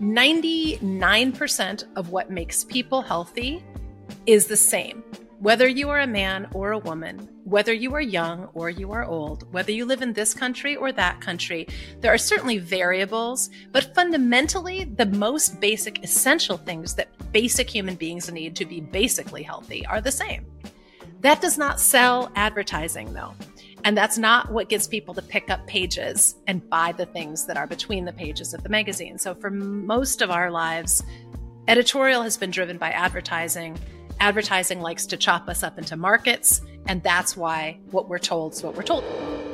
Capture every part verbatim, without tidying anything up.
ninety-nine percent of what makes people healthy is the same. Whether you are a man or a woman, whether you are young or you are old, whether you live in this country or that country, there are certainly variables, but fundamentally, the most basic, essential things that basic human beings need to be basically healthy are the same. That does not sell advertising, though. And that's not what gets people to pick up pages and buy the things that are between the pages of the magazine. So for most of our lives, editorial has been driven by advertising. Advertising likes to chop us up into markets, and that's why what we're told is what we're told.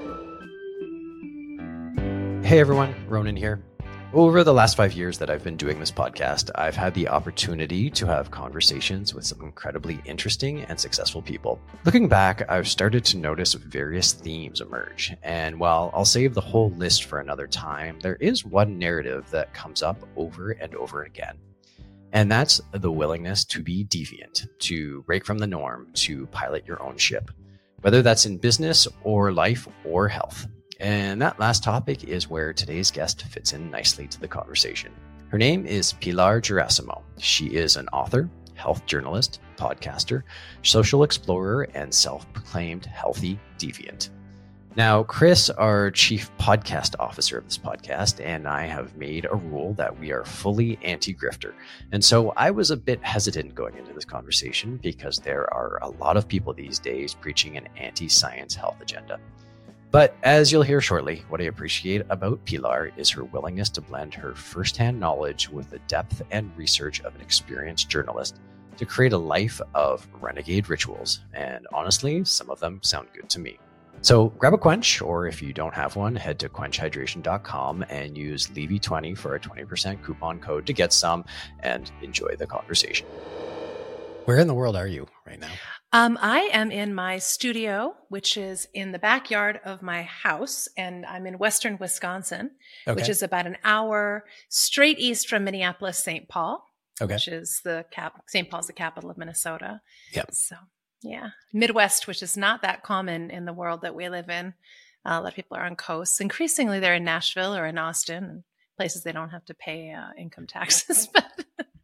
Hey everyone, Ronan here. Over the last five years that I've been doing this podcast, I've had the opportunity to have conversations with some incredibly interesting and successful people. Looking back, I've started to notice various themes emerge. And while I'll save the whole list for another time, there is one narrative that comes up over and over again. And that's the willingness to be deviant, to break from the norm, to pilot your own ship, whether that's in business or life or health. And that last topic is where today's guest fits in nicely to the conversation. Her name is Pilar Gerasimo. She is an author, health journalist, podcaster, social explorer, and self-proclaimed healthy deviant. Now, Chris, our chief podcast officer of this podcast, and I have made a rule that we are fully anti-grifter. And so I was a bit hesitant going into this conversation because there are a lot of people these days preaching an anti-science health agenda. But as you'll hear shortly, what I appreciate about Pilar is her willingness to blend her firsthand knowledge with the depth and research of an experienced journalist to create a life of renegade rituals. And honestly, some of them sound good to me. So grab a Quench, or if you don't have one, head to quench hydration dot com and use Levy twenty for a twenty percent coupon code to get some and enjoy the conversation. Where in the world are you right now? Um, I am in my studio, which is in the backyard of my house, and I'm in western Wisconsin, okay. which is about an hour straight east from Minneapolis, Saint Paul, okay. which is the cap. Saint Paul's the capital of Minnesota. Yep. So, yeah, Midwest, which is not that common in the world that we live in. Uh, a lot of people are on coasts. Increasingly, they're in Nashville or in Austin, places they don't have to pay uh, income taxes. but,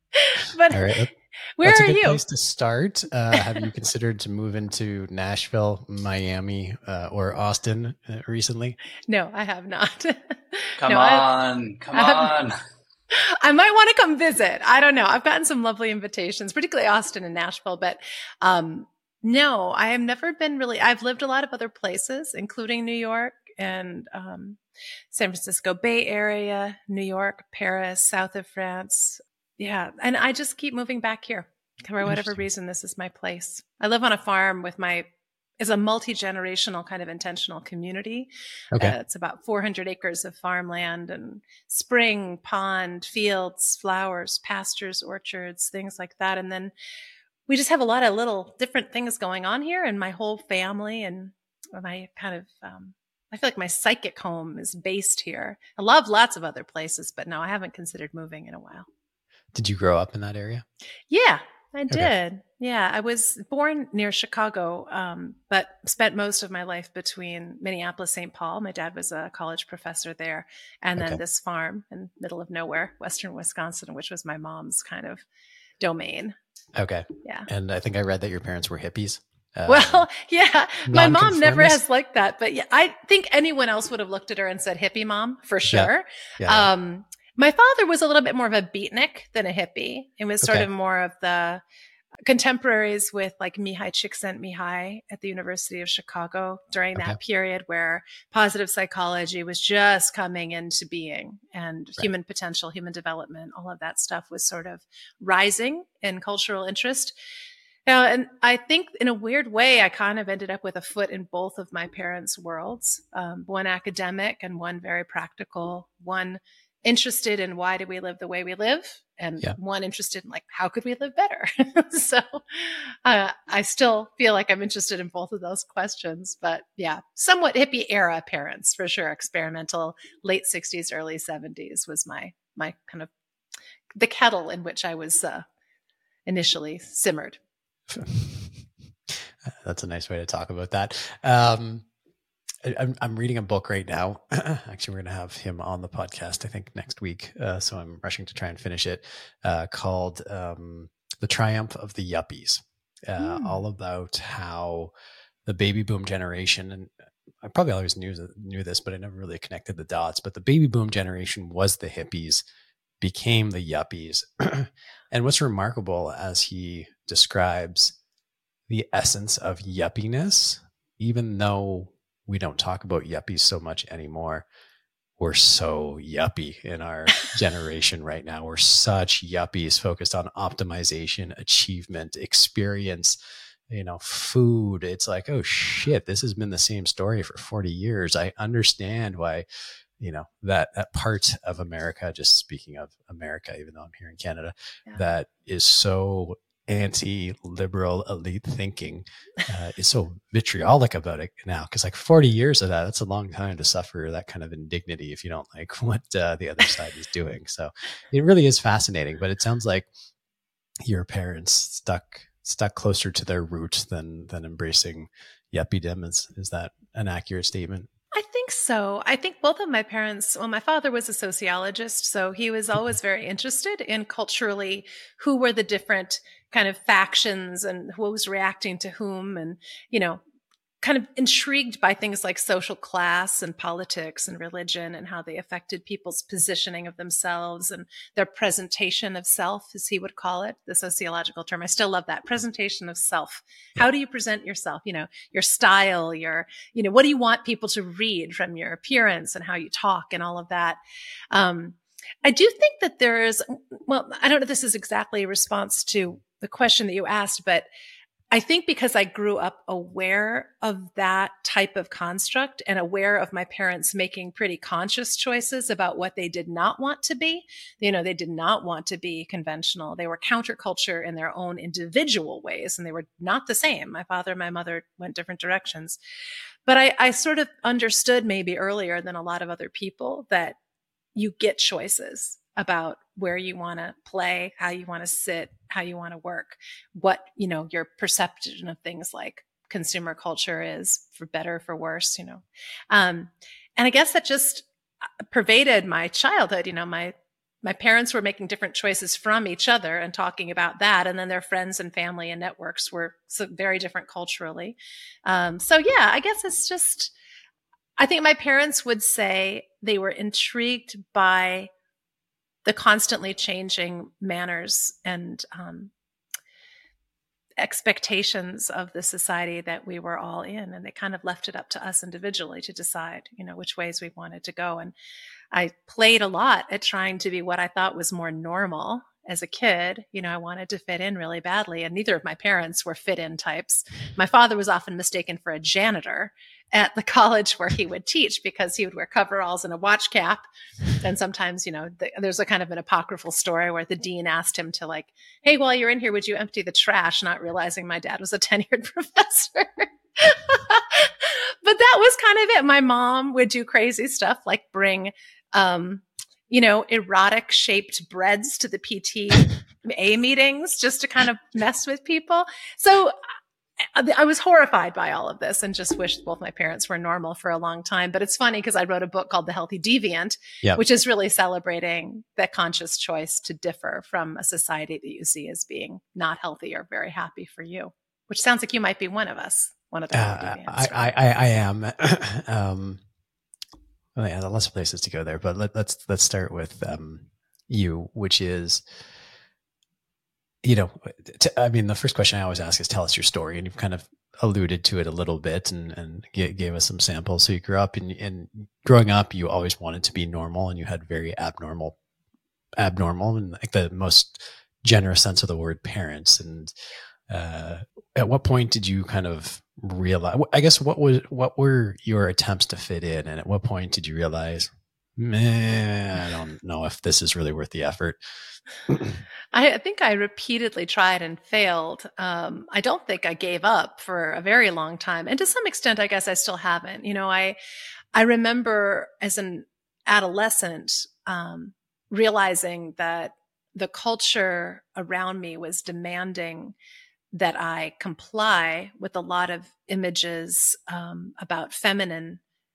but All right. Where That's are a good you? place to start. Uh, have you considered to move into Nashville, Miami, uh, or Austin uh, recently? No, I have not. Come no, on, I, come I on. I might want to come visit. I don't know. I've gotten some lovely invitations, particularly Austin and Nashville, but um, no, I have never been really, I've lived a lot of other places, including New York and um, San Francisco Bay Area, New York, Paris, south of France. Yeah. And I just keep moving back here for whatever reason. This is my place. I live on a farm with my, is a multi-generational kind of intentional community. Okay. Uh, it's about four hundred acres of farmland and spring, pond, fields, flowers, pastures, orchards, things like that. And then we just have a lot of little different things going on here, and my whole family and my kind of, um, I feel like my psychic home is based here. I love lots of other places, but no, I haven't considered moving in a while. Did you grow up in that area? Yeah, I did. Okay. Yeah, I was born near Chicago, um, but spent most of my life between Minneapolis, Saint Paul. My dad was a college professor there. And then Okay. this farm in the middle of nowhere, western Wisconsin, which was my mom's kind of domain. Okay. Yeah. And I think I read that your parents were hippies. Um, Well, yeah, my mom never nonconformist? has liked that, but yeah, I think anyone else would have looked at her and said hippie mom for sure. Yeah. Yeah. Um, my father was a little bit more of a beatnik than a hippie. It was sort Okay. of more of the contemporaries with like Mihai Csikszentmihalyi at the University of Chicago during Okay. that period where positive psychology was just coming into being, and Right. human potential, human development, all of that stuff was sort of rising in cultural interest. Now, and I think in a weird way, I kind of ended up with a foot in both of my parents' worlds, um, one academic and one very practical, one interested in why do we live the way we live, and Yeah. one interested in like, how could we live better? so uh, I still feel like I'm interested in both of those questions, but yeah, somewhat hippie era parents for sure. Experimental, late sixties, early seventies was my, my kind of the kettle in which I was uh, initially simmered. That's a nice way to talk about that. Um, I'm, I'm reading a book right now. Actually, we're going to have him on the podcast, I think, next week. Uh, so I'm rushing to try and finish it, uh, called um, The Triumph of the Yuppies, uh, mm. all about how the baby boom generation, and I probably always knew, knew this, but I never really connected the dots, but the baby boom generation was the hippies, became the yuppies. And what's remarkable as he describes the essence of yuppiness, even though we don't talk about yuppies so much anymore, we're so yuppie in our generation right now. We're such yuppies focused on optimization, achievement, experience, you know, food. It's like, oh shit, this has been the same story for forty years. I understand why, you know, that, that part of America, just speaking of America, even though I'm here in Canada, yeah. that is so anti-liberal elite thinking, uh, is so vitriolic about it now. Cause like forty years of that, that's a long time to suffer that kind of indignity if you don't like what uh, the other side is doing. So it really is fascinating, but it sounds like your parents stuck, stuck closer to their roots than, than embracing yuppiedom. Is, is that an accurate statement? I think so. I think both of my parents, well, my father was a sociologist, so he was always very interested in culturally who were the different kind of factions and who was reacting to whom, and, you know, kind of intrigued by things like social class and politics and religion and how they affected people's positioning of themselves and their presentation of self, as he would call it, the sociological term. I still love that, presentation of self. Yeah. How do you present yourself? You know, your style, your, you know, what do you want people to read from your appearance and how you talk and all of that. Um, I do think that there is, well, I don't know if this is exactly a response to the question that you asked, but I think because I grew up aware of that type of construct and aware of my parents making pretty conscious choices about what they did not want to be. You know, they did not want to be conventional. They were counterculture in their own individual ways, and they were not the same. My father and my mother went different directions. But I, I sort of understood maybe earlier than a lot of other people that you get choices about where you want to play, how you want to sit, how you want to work, what, you know, your perception of things like consumer culture is, for better, for worse, you know. Um, and I guess that just pervaded my childhood. You know, my, my parents were making different choices from each other and talking about that. And then their friends and family and networks were so very different culturally. Um, so yeah, I guess it's just, I think my parents would say they were intrigued by the constantly changing manners and um, expectations of the society that we were all in. And they kind of left it up to us individually to decide, you know, which ways we wanted to go. And I played a lot at trying to be what I thought was more normal as a kid. You know, I wanted to fit in really badly, and neither of my parents were fit in types. My father was often mistaken for a janitor at the college where he would teach because he would wear coveralls and a watch cap. And sometimes, you know, the, there's a kind of an apocryphal story where the dean asked him to, like, hey, while you're in here, would you empty the trash? Not realizing my dad was a tenured professor. But that was kind of it. My mom would do crazy stuff like bring, um, you know, erotic shaped breads to the P T A meetings just to kind of mess with people. So I was horrified by all of this and just wished both my parents were normal for a long time. But it's funny because I wrote a book called The Healthy Deviant, yep. which is really celebrating that conscious choice to differ from a society that you see as being not healthy or very happy for you, which sounds like you might be one of us, one of the uh, healthy deviants. I, I, I, I am. um, well, yeah, there are lots of places to go there, but let, let's let's start with um, you, which is, you know, t- I mean, the first question I always ask is, tell us your story. And you've kind of alluded to it a little bit and, and g- gave us some samples. So you grew up and, and growing up, you always wanted to be normal, and you had very abnormal, abnormal and like the most generous sense of the word parents. And uh, at what point did you kind of realize, I guess, what was, what were your attempts to fit in? And at what point did you realize, man, I don't know if this is really worth the effort? I think I repeatedly tried and failed. Um, I don't think I gave up for a very long time. And to some extent, I guess I still haven't. You know, I, I remember as an adolescent, um, realizing that the culture around me was demanding that I comply with a lot of images, um, about feminine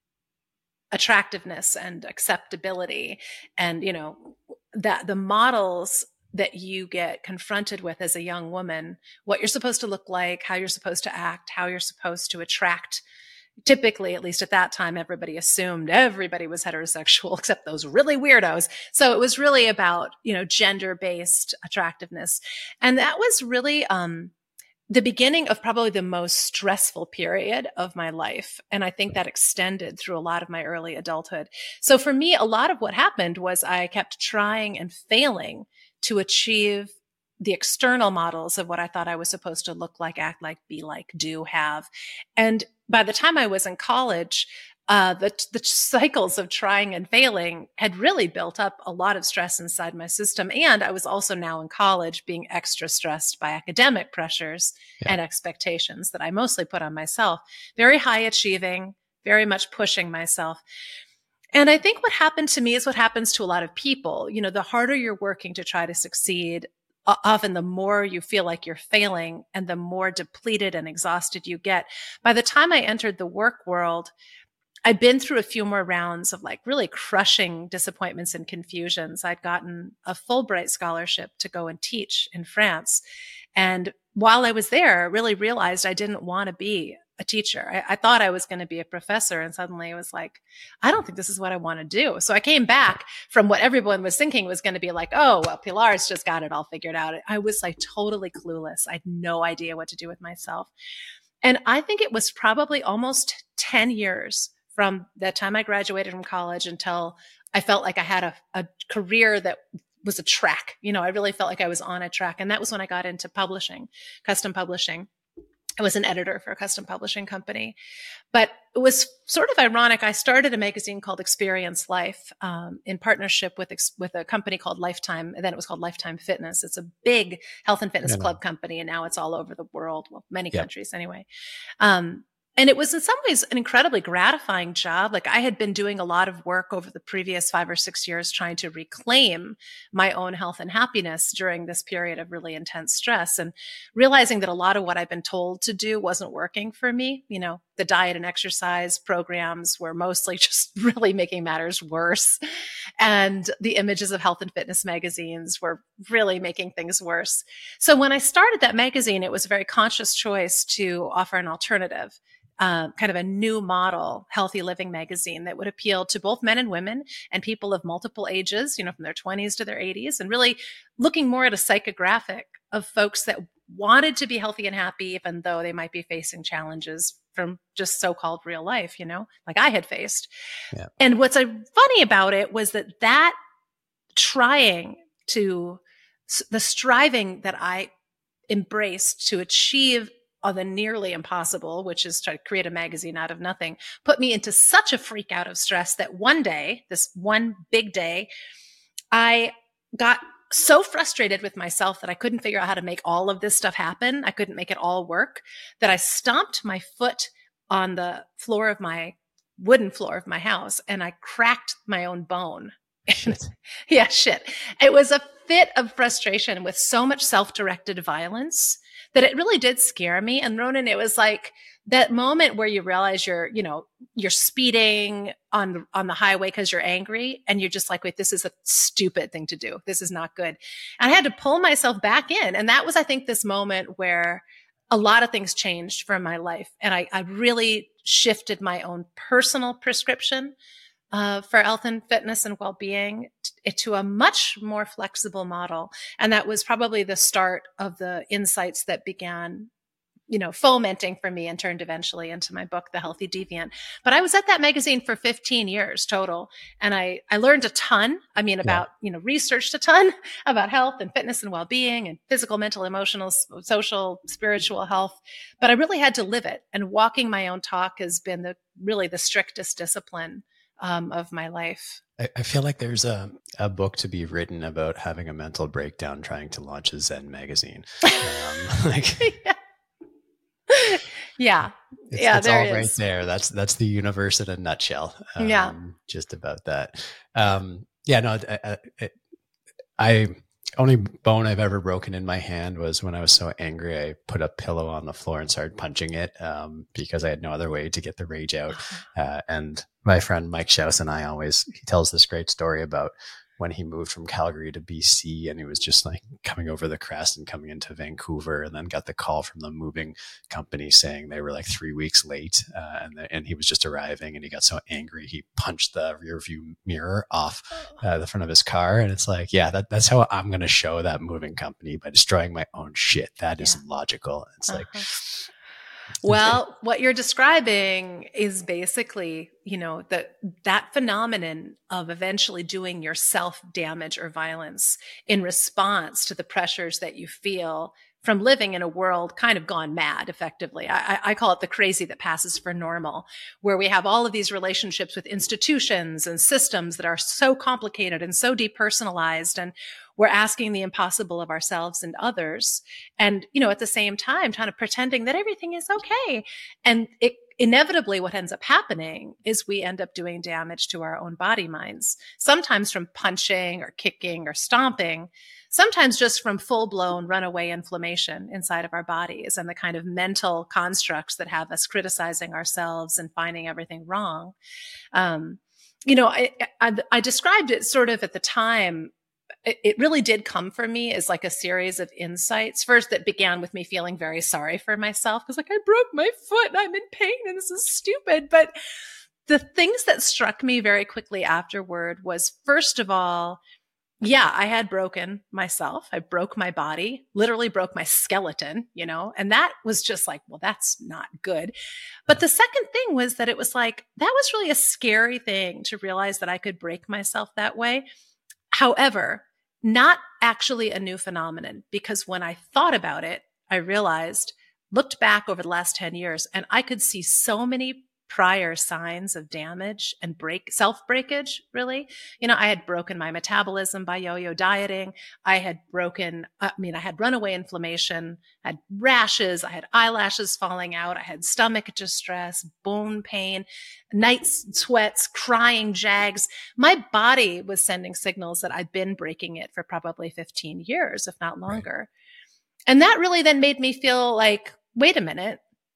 attractiveness and acceptability, and, you know, that the models that you get confronted with as a young woman, what you're supposed to look like, how you're supposed to act, how you're supposed to attract. Typically, at least at that time, everybody assumed everybody was heterosexual except those really weirdos. So it was really about, you know, gender-based attractiveness. And that was really um, the beginning of probably the most stressful period of my life. And I think that extended through a lot of my early adulthood. So for me, a lot of what happened was I kept trying and failing to achieve the external models of what I thought I was supposed to look like, act like, be like, do, have. And by the time I was in college, uh, the, the cycles of trying and failing had really built up a lot of stress inside my system. And I was also now in college being extra stressed by academic pressures yeah. and expectations that I mostly put on myself. Very high achieving, very much pushing myself. And I think what happened to me is what happens to a lot of people. You know, the harder you're working to try to succeed, often the more you feel like you're failing and the more depleted and exhausted you get. By the time I entered the work world, I'd been through a few more rounds of like really crushing disappointments and confusions. I'd gotten a Fulbright scholarship to go and teach in France. And while I was there, I really realized I didn't want to be a teacher. I, I thought I was going to be a professor, and suddenly it was like, I don't think this is what I want to do. So I came back from what everyone was thinking was going to be like, oh, well, Pilar's just got it all figured out. I was like totally clueless. I had no idea what to do with myself. And I think it was probably almost ten years from the time I graduated from college until I felt like I had a, a career that was a track. You know, I really felt like I was on a track. And that was when I got into publishing, custom publishing. I was an editor for a custom publishing company. But it was sort of ironic. I started a magazine called Experience Life um, in partnership with with a company called Lifetime, and then it was called Lifetime Fitness. It's a big health and fitness club company, and now it's all over the world, well, many yep. countries anyway. Um, And it was in some ways an incredibly gratifying job. Like I had been doing a lot of work over the previous five or six years trying to reclaim my own health and happiness during this period of really intense stress, and realizing that a lot of what I've been told to do wasn't working for me. You know, the diet and exercise programs were mostly just really making matters worse. And the images of health and fitness magazines were really making things worse. So when I started that magazine, it was a very conscious choice to offer an alternative. Uh, kind of a new model, healthy living magazine that would appeal to both men and women and people of multiple ages, you know, from their twenties to their eighties, and really looking more at a psychographic of folks that wanted to be healthy and happy, even though they might be facing challenges from just so-called real life, you know, like I had faced. Yeah. And what's uh, funny about it was that that trying to, the striving that I embraced to achieve of the nearly impossible, which is to create a magazine out of nothing, put me into such a freak out of stress that one day, this one big day, I got so frustrated with myself that I couldn't figure out how to make all of this stuff happen. I couldn't make it all work, that I stomped my foot on the floor of my wooden floor of my house and I cracked my own bone. Shit. yeah, shit. It was a fit of frustration with so much self-directed violence that it really did scare me. And Ronan, it was like that moment where you realize you're, you know, you're speeding on, on the highway because you're angry. And you're just like, wait, this is a stupid thing to do. This is not good. And I had to pull myself back in. And that was, I think, this moment where a lot of things changed from my life. And I, I really shifted my own personal prescription Uh, for health and fitness and well-being t- to a much more flexible model. And that was probably the start of the insights that began, you know, fomenting for me and turned eventually into my book, The Healthy Deviant. But I was at that magazine for fifteen years total. And I, I learned a ton. I mean, about, yeah. you know, researched a ton about health and fitness and well-being and physical, mental, emotional, social, spiritual health. But I really had to live it. And walking my own talk has been the really the strictest discipline Um, of my life. I, I feel like there's a, a book to be written about having a mental breakdown trying to launch a Zen magazine. Um, like, yeah, yeah, it's, yeah it's there all is. right there. That's that's the universe in a nutshell. Um, yeah, just about that. Um, yeah, no, I, I, I only bone I've ever broken in my hand was when I was so angry, I put a pillow on the floor and started punching it um, because I had no other way to get the rage out. Uh, and my friend Mike Schaus and I always, he tells this great story about when he moved from Calgary to B C, and he was just like coming over the crest and coming into Vancouver, and then got the call from the moving company saying they were like three weeks late. Uh, and, the, and he was just arriving, and he got so angry, he punched the rear view mirror off uh, the front of his car. And it's like, yeah, that, that's how I'm going to show that moving company, by destroying my own shit. That yeah. is logical. It's uh-huh. like, well, what you're describing is basically, you know, that that phenomenon of eventually doing yourself damage or violence in response to the pressures that you feel from living in a world kind of gone mad, effectively. I, I call it the crazy that passes for normal, where we have all of these relationships with institutions and systems that are so complicated and so depersonalized, and we're asking the impossible of ourselves and others. And, you know, at the same time, kind of pretending that everything is okay. And it inevitably, what ends up happening is we end up doing damage to our own body minds, sometimes from punching or kicking or stomping, sometimes just from full-blown runaway inflammation inside of our bodies and the kind of mental constructs that have us criticizing ourselves and finding everything wrong. Um, you know, I, I, I described it sort of at the time. It, it really did come for me as like a series of insights. First, that began with me feeling very sorry for myself because, like, I broke my foot and I'm in pain and this is stupid. But the things that struck me very quickly afterward was, first of all, yeah, I had broken myself. I broke my body, literally broke my skeleton, you know, and that was just like, well, that's not good. But the second thing was that it was like, that was really a scary thing to realize that I could break myself that way. However, not actually a new phenomenon, because when I thought about it, I realized, looked back over the last ten years, and I could see so many prior signs of damage and break self-breakage, really. You know, I had broken my metabolism by yo-yo dieting. I had broken, I mean, I had runaway inflammation, I had rashes, I had eyelashes falling out, I had stomach distress, bone pain, night sweats, crying jags. My body was sending signals that I'd been breaking it for probably fifteen years, if not longer. Right. And that really then made me feel like, wait a minute,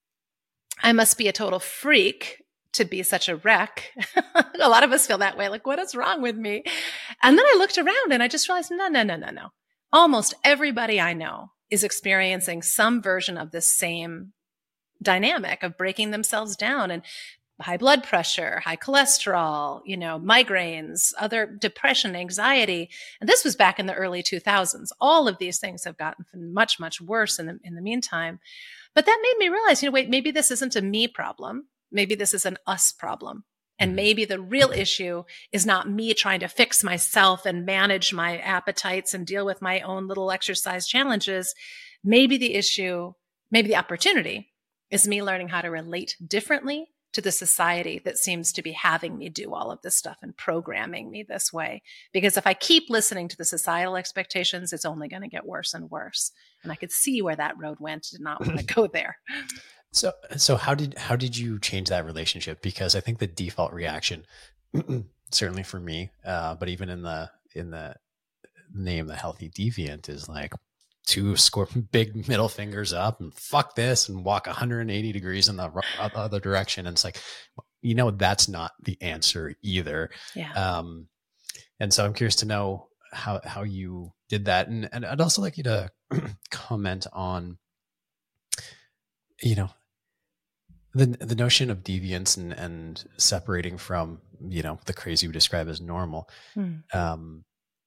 I must be a total freak to be such a wreck. A lot of us feel that way. Like, what is wrong with me? And then I looked around and I just realized, no, no, no, no, no. Almost everybody I know is experiencing some version of this same dynamic of breaking themselves down, and high blood pressure, high cholesterol, you know, migraines, other depression, anxiety. And this was back in the early two thousands. All of these things have gotten much, much worse in the, in the meantime. But that made me realize, you know, wait, maybe this isn't a me problem. Maybe this is an us problem. And maybe the real issue is not me trying to fix myself and manage my appetites and deal with my own little exercise challenges. Maybe the issue, maybe the opportunity is me learning how to relate differently to the society that seems to be having me do all of this stuff and programming me this way. Because if I keep listening to the societal expectations, it's only going to get worse and worse. And I could see where that road went. Did not want to go there. So, so how did, how did you change that relationship? Because I think the default reaction, certainly for me, uh, but even in the, in the name, the healthy deviant, is like two score big middle fingers up and fuck this and walk one hundred eighty degrees in the other direction. And it's like, you know, that's not the answer either. Yeah. Um, and so I'm curious to know how, how you did that. And, and I'd also like you to comment on, you know, the the notion of deviance and, and separating from, you know, the crazy we describe as normal. Mm. Um,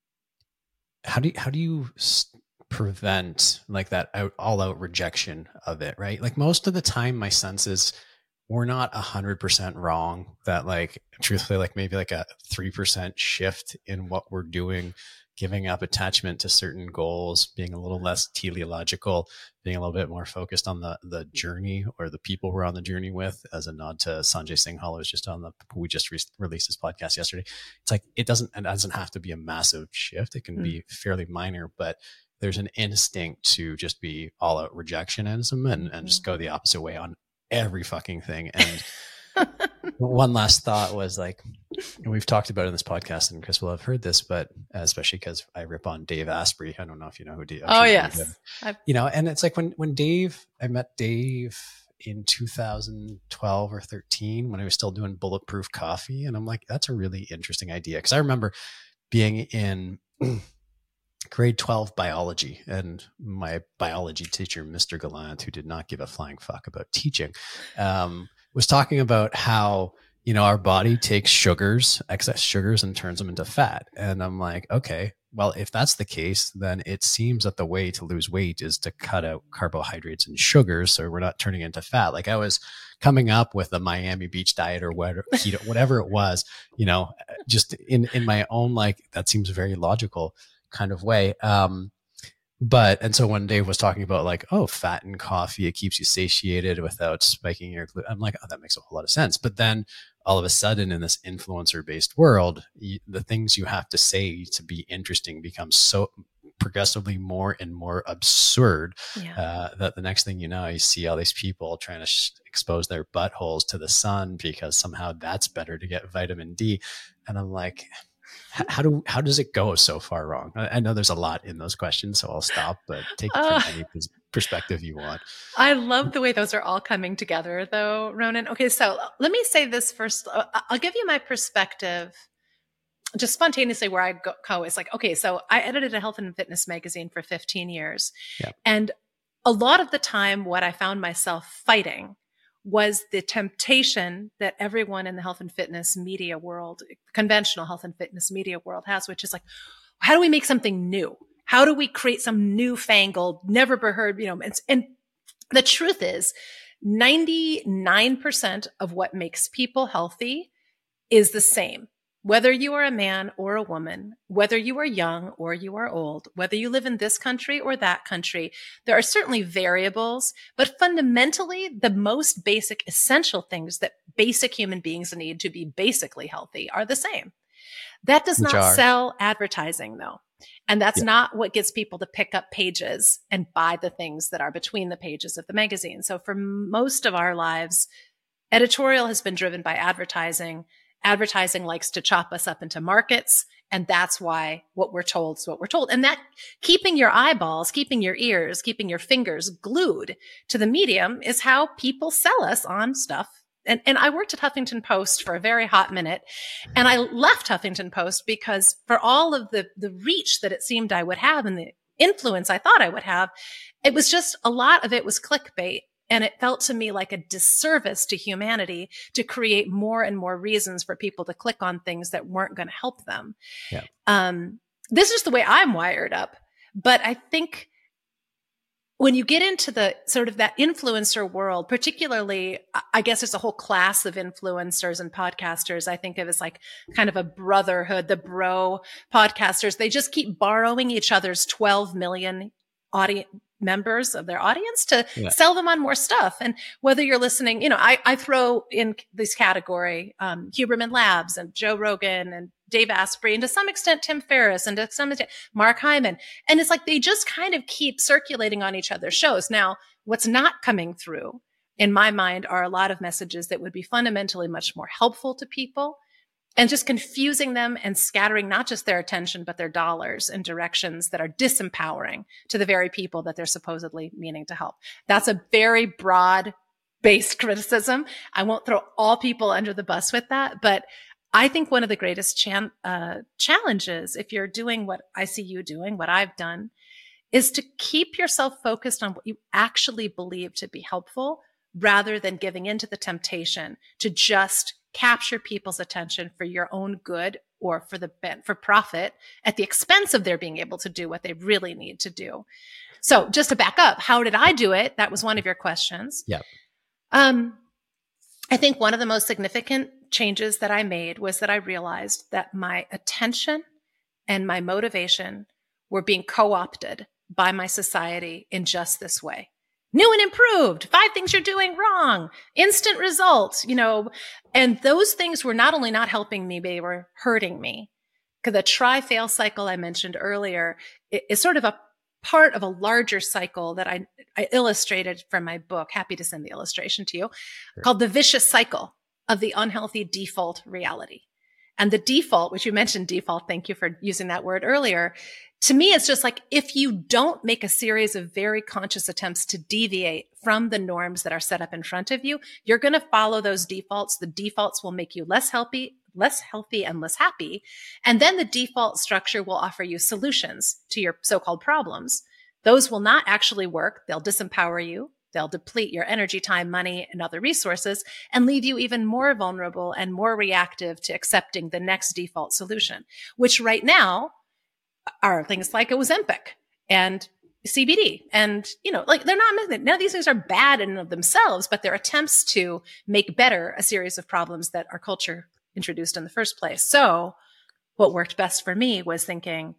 how do you, how do you st- prevent like that out, all out rejection of it? Right. Like most of the time my sense is we're not a hundred percent wrong, that like truthfully, like maybe like a three percent shift in what we're doing, giving up attachment to certain goals, being a little less teleological, being a little bit more focused on the the journey or the people we're on the journey with, as a nod to Sanjay Singhal, who was just on the, we just re- released his podcast yesterday. It's like, it doesn't, it doesn't have to be a massive shift. It can mm. be fairly minor, but there's an instinct to just be all out rejectionism and, and just go the opposite way on every fucking thing. And One last thought was like, and we've talked about it in this podcast, and Chris will have heard this, but especially because I rip on Dave Asprey. I don't know if you know who Dave. Oh, yes. You know, and it's like when, when Dave, I met Dave in two thousand twelve or thirteen when I was still doing Bulletproof Coffee. And I'm like, that's a really interesting idea. Cause I remember being in grade twelve biology, and my biology teacher, Mister Gallant, who did not give a flying fuck about teaching, um, was talking about how, you know, our body takes sugars, excess sugars, and turns them into fat. And I'm like, okay, well, if that's the case, then it seems that the way to lose weight is to cut out carbohydrates and sugars, so we're not turning into fat. Like I was coming up with a Miami Beach diet or whatever, keto, whatever it was, you know, just in, in my own, like, that seems very logical kind of way. Um, but, and so when Dave was talking about like, oh, fat in coffee, it keeps you satiated without spiking your gluten. I'm like, oh, that makes a whole lot of sense. But then all of a sudden in this influencer based world, you, the things you have to say to be interesting becomes so progressively more and more absurd, yeah. uh, that the next thing you know, you see all these people trying to sh- expose their buttholes to the sun because somehow that's better to get vitamin D. And I'm like, how do how does it go so far wrong? I know there's a lot in those questions, so I'll stop, but take it from uh, any perspective you want. I love the way those are all coming together, though, Ronan. Okay, so let me say this first. I'll give you my perspective just spontaneously where I go. It's like, okay, so I edited a health and fitness magazine for fifteen years. Yeah. And a lot of the time, what I found myself fighting was the temptation that everyone in the health and fitness media world, conventional health and fitness media world has, which is like, how do we make something new? How do we create some newfangled, never heard, you know, and, and the truth is ninety-nine percent of what makes people healthy is the same. Whether you are a man or a woman, whether you are young or you are old, whether you live in this country or that country, there are certainly variables, but fundamentally, the most basic, essential things that basic human beings need to be basically healthy are the same. That does not are. sell advertising, though. And that's Yeah. not what gets people to pick up pages and buy the things that are between the pages of the magazine. So for most of our lives, editorial has been driven by advertising. Advertising likes to chop us up into markets. And that's why what we're told is what we're told. And that keeping your eyeballs, keeping your ears, keeping your fingers glued to the medium is how people sell us on stuff. And, and I worked at Huffington Post for a very hot minute. And I left Huffington Post because for all of the, the reach that it seemed I would have and the influence I thought I would have, it was just a lot of it was clickbait. And it felt to me like a disservice to humanity to create more and more reasons for people to click on things that weren't going to help them. Yeah. Um, this is the way I'm wired up. But I think when you get into the sort of that influencer world, particularly, I guess there's a whole class of influencers and podcasters. I think of as like kind of a brotherhood, the bro podcasters. They just keep borrowing each other's twelve million audience members of their audience to yeah. sell them on more stuff. And whether you're listening, you know, I, I throw in this category, um, Huberman Labs and Joe Rogan and Dave Asprey, and to some extent, Tim Ferriss, and to some extent, Mark Hyman. And it's like, they just kind of keep circulating on each other's shows. Now, what's not coming through in my mind are a lot of messages that would be fundamentally much more helpful to people, and just confusing them and scattering not just their attention, but their dollars in directions that are disempowering to the very people that they're supposedly meaning to help. That's a very broad based criticism. I won't throw all people under the bus with that, but I think one of the greatest chan- uh, challenges, if you're doing what I see you doing, what I've done, is to keep yourself focused on what you actually believe to be helpful, rather than giving into the temptation to just capture people's attention for your own good or for the for profit at the expense of their being able to do what they really need to do. So just to back up, how did I do it? That was one of your questions. Yeah. Um, I think one of the most significant changes that I made was that I realized that my attention and my motivation were being co-opted by my society in just this way. New and improved, five things you're doing wrong, instant results, you know, and those things were not only not helping me, they were hurting me. Because the try-fail cycle I mentioned earlier is sort of a part of a larger cycle that I, I illustrated from my book. Happy to send the illustration to you, sure. Called The Vicious Cycle of the unhealthy default reality. And the default, which you mentioned default, thank you for using that word earlier. To me, it's just like if you don't make a series of very conscious attempts to deviate from the norms that are set up in front of you, you're going to follow those defaults. The defaults will make you less healthy, less healthy and less happy. And then the default structure will offer you solutions to your so-called problems. Those will not actually work. They'll disempower you. They'll deplete your energy, time, money, and other resources and leave you even more vulnerable and more reactive to accepting the next default solution, which right now are things like Ozempic and C B D. And, you know, like they're not, none of these things are bad in and of themselves, but they're attempts to make better a series of problems that our culture introduced in the first place. So what worked best for me was thinking,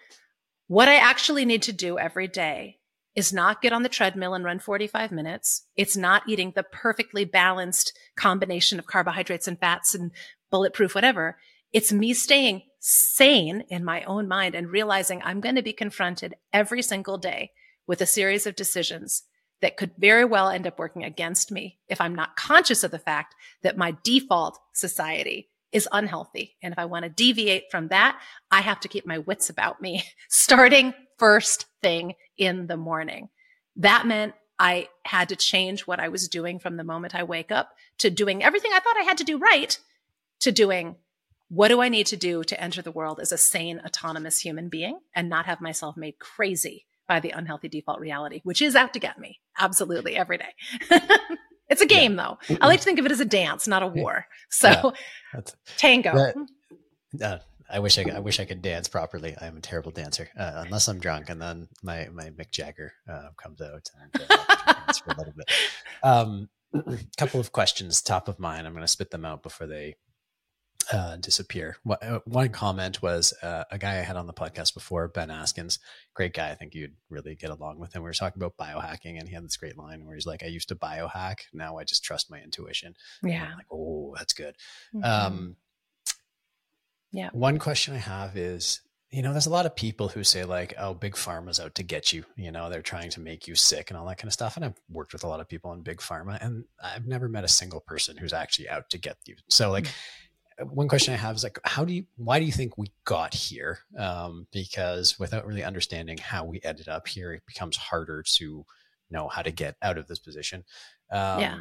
what I actually need to do every day is not get on the treadmill and run forty-five minutes. It's not eating the perfectly balanced combination of carbohydrates and fats and bulletproof whatever. It's me staying sane in my own mind and realizing I'm going to be confronted every single day with a series of decisions that could very well end up working against me if I'm not conscious of the fact that my default society is unhealthy. And if I want to deviate from that, I have to keep my wits about me, starting first thing in the morning. That meant I had to change what I was doing from the moment I wake up to doing everything I thought I had to do right to doing what do I need to do to enter the world as a sane, autonomous human being and not have myself made crazy by the unhealthy default reality, which is out to get me absolutely every day. It's a game, yeah. though. I like to think of it as a dance, not a war. So yeah, tango. That, uh, I wish I, I wish I could dance properly. I'm a terrible dancer, uh, unless I'm drunk, and then my my Mick Jagger uh, comes out and uh, dance for a little bit. Um, a couple of questions top of mind. I'm going to spit them out before they uh, disappear. One comment was uh, a guy I had on the podcast before, Ben Askins, great guy. I think you'd really get along with him. We were talking about biohacking, and he had this great line where he's like, I used to biohack. Now I just trust my intuition. Yeah. I'm like, oh, that's good. Mm-hmm. Um, yeah. One question I have is, you know, there's a lot of people who say like, oh, big pharma's out to get you, you know, they're trying to make you sick and all that kind of stuff. And I've worked with a lot of people in big pharma, and I've never met a single person who's actually out to get you. So like, mm-hmm. one question I have is like, how do you, why do you think we got here? Um, because without really understanding how we ended up here, it becomes harder to know how to get out of this position. Um, yeah.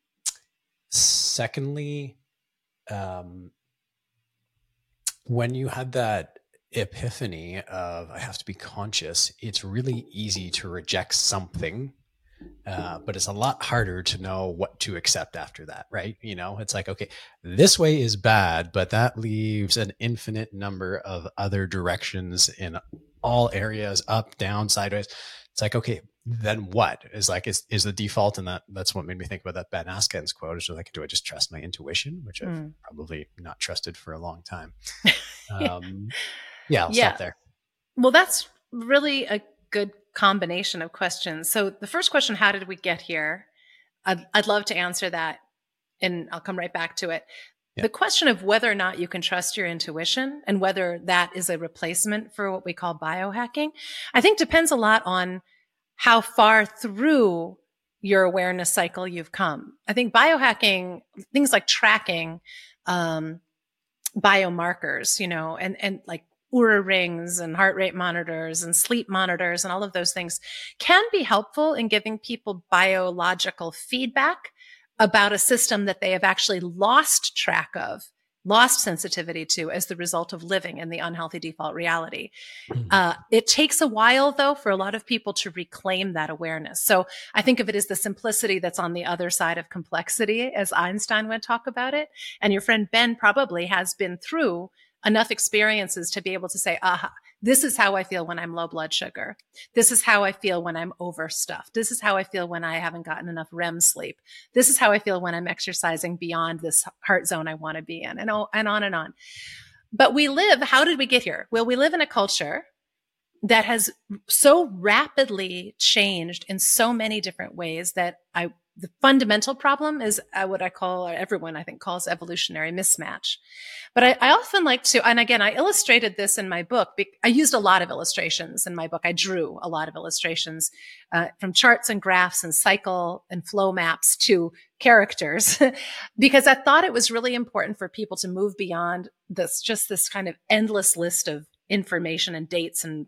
Secondly, um, when you had that epiphany of, I have to be conscious, it's really easy to reject something. Uh, but it's a lot harder to know what to accept after that, right? You know, it's like, okay, this way is bad, but that leaves an infinite number of other directions in all areas, up, down, sideways. It's like, okay, then what is like, is, is the default? And that that's what made me think about that Ben Askins quote. Is like, do I just trust my intuition, which I've mm. probably not trusted for a long time. Um, yeah, I'll yeah. stop there. Well, that's really a good combination of questions. So the first question, how did we get here? I'd, I'd love to answer that, and I'll come right back to it. Yeah. The question of whether or not you can trust your intuition and whether that is a replacement for what we call biohacking, I think depends a lot on how far through your awareness cycle you've come. I think biohacking, things like tracking um, biomarkers, you know, and, and like Oura rings and heart rate monitors and sleep monitors and all of those things can be helpful in giving people biological feedback about a system that they have actually lost track of, lost sensitivity to as the result of living in the unhealthy default reality. Mm-hmm. Uh, it takes a while, though, for a lot of people to reclaim that awareness. So I think of it as the simplicity that's on the other side of complexity, as Einstein would talk about it. And your friend Ben probably has been through enough experiences to be able to say, aha, this is how I feel when I'm low blood sugar. This is how I feel when I'm overstuffed. This is how I feel when I haven't gotten enough R E M sleep. This is how I feel when I'm exercising beyond this heart zone I want to be in, and, and on and on. But we live, how did we get here? Well, we live in a culture that has so rapidly changed in so many different ways that I the fundamental problem is uh, what I call, or everyone I think calls, evolutionary mismatch. But I, I often like to, and again, I illustrated this in my book. I used a lot of illustrations in my book. I drew a lot of illustrations uh, from charts and graphs and cycle and flow maps to characters, because I thought it was really important for people to move beyond this, just this kind of endless list of information and dates and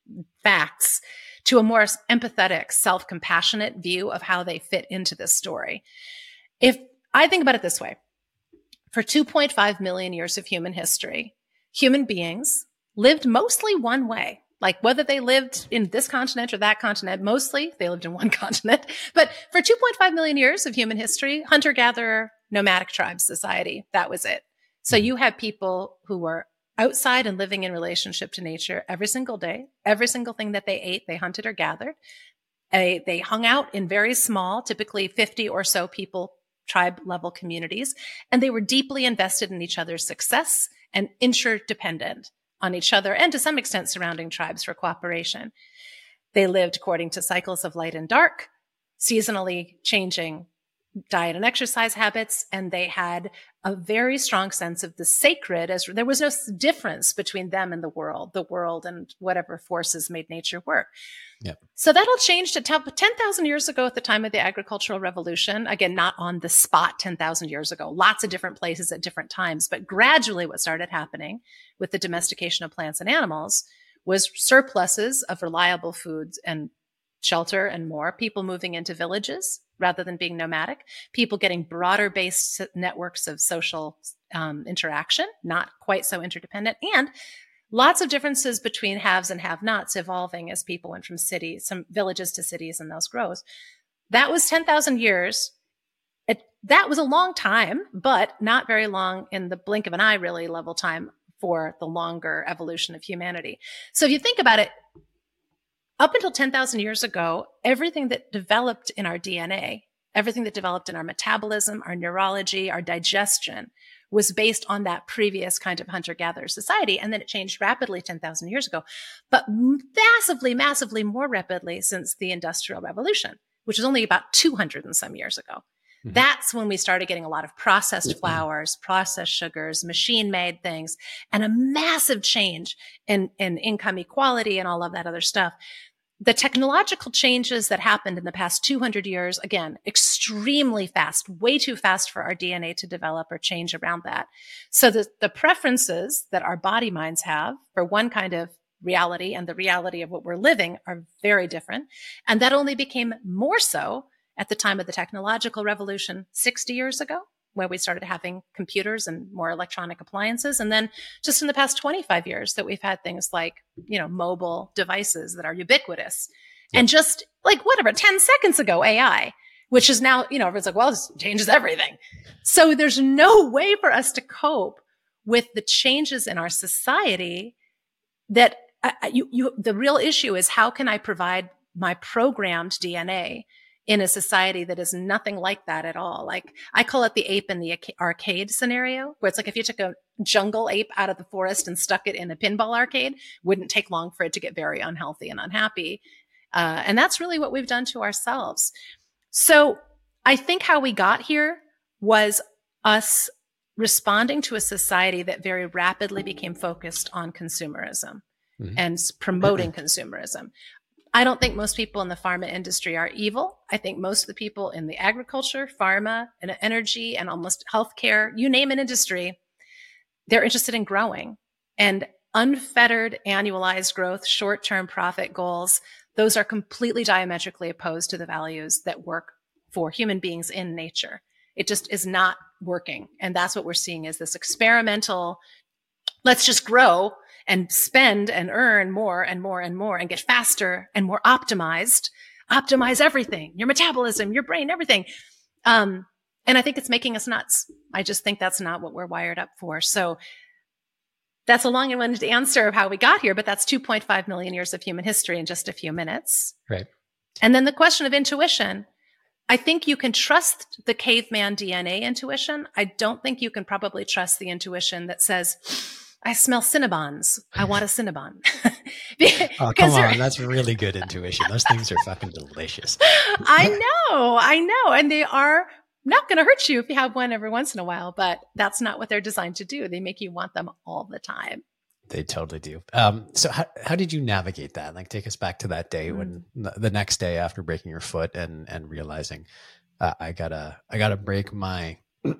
facts, to a more empathetic, self-compassionate view of how they fit into this story. If I think about it this way, for two point five million years of human history, human beings lived mostly one way. Like whether they lived in this continent or that continent, mostly they lived in one continent. But for two point five million years of human history, hunter-gatherer, nomadic tribe society, that was it. So you have people who were outside and living in relationship to nature every single day. Every single thing that they ate, they hunted or gathered. They, they hung out in very small, typically fifty or so people, tribe level communities, and they were deeply invested in each other's success and interdependent on each other and to some extent surrounding tribes for cooperation. They lived according to cycles of light and dark, seasonally changing diet and exercise habits, and they had a very strong sense of the sacred, as there was no difference between them and the world, the world and whatever forces made nature work. Yep. So that all changed at ten thousand years ago at the time of the agricultural revolution. Again, not on the spot ten thousand years ago, lots of different places at different times, but gradually what started happening with the domestication of plants and animals was surpluses of reliable foods and shelter and more, people moving into villages rather than being nomadic, people getting broader based networks of social um, interaction, not quite so interdependent, and lots of differences between haves and have-nots evolving as people went from cities, some villages to cities and those grows. That was ten thousand years. It, that was a long time, but not very long in the blink of an eye, really level time for the longer evolution of humanity. So if you think about it, up until ten thousand years ago, everything that developed in our D N A, everything that developed in our metabolism, our neurology, our digestion, was based on that previous kind of hunter-gatherer society. And then it changed rapidly ten thousand years ago, but massively, massively more rapidly since the Industrial Revolution, which was only about two hundred and some years ago. Mm-hmm. That's when we started getting a lot of processed mm-hmm. flours, processed sugars, machine-made things, and a massive change in, in income equality and all of that other stuff. The technological changes that happened in the past two hundred years, again, extremely fast, way too fast for our D N A to develop or change around that. So the, the preferences that our body minds have for one kind of reality and the reality of what we're living are very different. And that only became more so at the time of the technological revolution sixty years ago, where we started having computers and more electronic appliances. And then just in the past twenty-five years that we've had things like, you know, mobile devices that are ubiquitous. Yep. And just like whatever, ten seconds ago, A I, which is now, you know, everyone's like, well, this changes everything. So there's no way for us to cope with the changes in our society that uh, you, you, the real issue is how can I provide my programmed D N A in a society that is nothing like that at all. Like I call it the ape in the arcade scenario, where it's like if you took a jungle ape out of the forest and stuck it in a pinball arcade, wouldn't take long for it to get very unhealthy and unhappy. Uh, and that's really what we've done to ourselves. So I think how we got here was us responding to a society that very rapidly became focused on consumerism mm-hmm. and promoting consumerism. I don't think most people in the pharma industry are evil. I think most of the people in the agriculture, pharma, and energy, and almost healthcare, you name an industry, they're interested in growing. And unfettered annualized growth, short-term profit goals, those are completely diametrically opposed to the values that work for human beings in nature. It just is not working. And that's what we're seeing is this experimental, let's just grow and spend and earn more and more and more and get faster and more optimized, optimize everything, your metabolism, your brain, everything. Um, and I think it's making us nuts. I just think that's not what we're wired up for. So that's a long and winded answer of how we got here, but that's two point five million years of human history in just a few minutes. Right. And then the question of intuition. I think you can trust the caveman D N A intuition. I don't think you can probably trust the intuition that says, I smell Cinnabons. I want a Cinnabon. Oh, come on. That's really good intuition. Those things are fucking delicious. I know. I know. And they are not going to hurt you if you have one every once in a while, but that's not what they're designed to do. They make you want them all the time. They totally do. Um, so how, how did you navigate that? Like, take us back to that day mm. when the next day after breaking your foot and, and realizing uh, I gotta, I gotta break my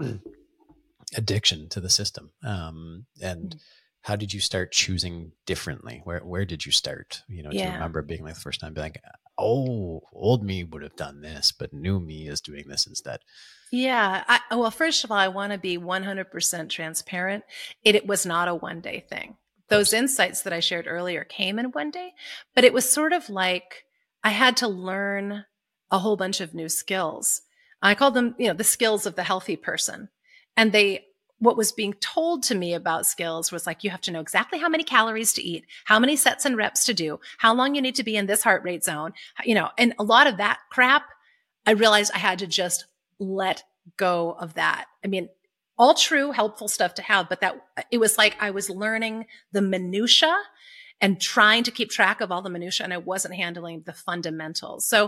addiction to the system. Um, and mm. how did you start choosing differently? Where, where did you start? You know, yeah. do you remember being like the first time being like, oh, old me would have done this, but new me is doing this instead? Yeah. I, well, first of all, I want to be one hundred percent transparent. It, it was not a one day thing. Those insights that I shared earlier came in one day, but it was sort of like I had to learn a whole bunch of new skills. I call them, you know, the skills of the healthy person. And they, what was being told to me about skills was like, you have to know exactly how many calories to eat, how many sets and reps to do, how long you need to be in this heart rate zone, you know, and a lot of that crap, I realized I had to just let go of that. I mean, all true, helpful stuff to have, but that it was like I was learning the minutia and trying to keep track of all the minutia, and I wasn't handling the fundamentals. So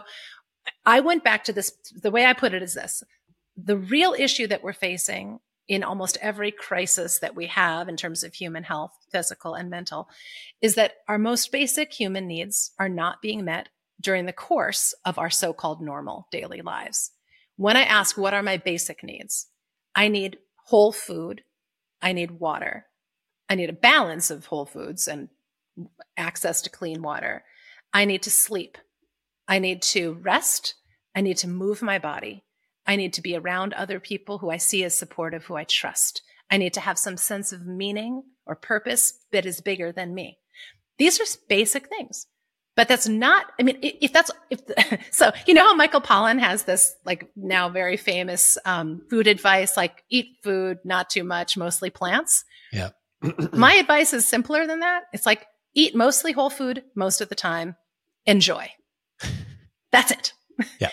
I went back to this. The way I put it is this: the real issue that we're facing in almost every crisis that we have in terms of human health, physical and mental, is that our most basic human needs are not being met during the course of our so-called normal daily lives. When I ask, what are my basic needs? I need whole food. I need water. I need a balance of whole foods and access to clean water. I need to sleep. I need to rest. I need to move my body. I need to be around other people who I see as supportive, who I trust. I need to have some sense of meaning or purpose that is bigger than me. These are basic things. But that's not, I mean, if that's, if, the, so, you know how Michael Pollan has this like now very famous um, food advice, like eat food, not too much, mostly plants. Yeah. My advice is simpler than that. It's like eat mostly whole food most of the time. Enjoy. That's it. Yeah.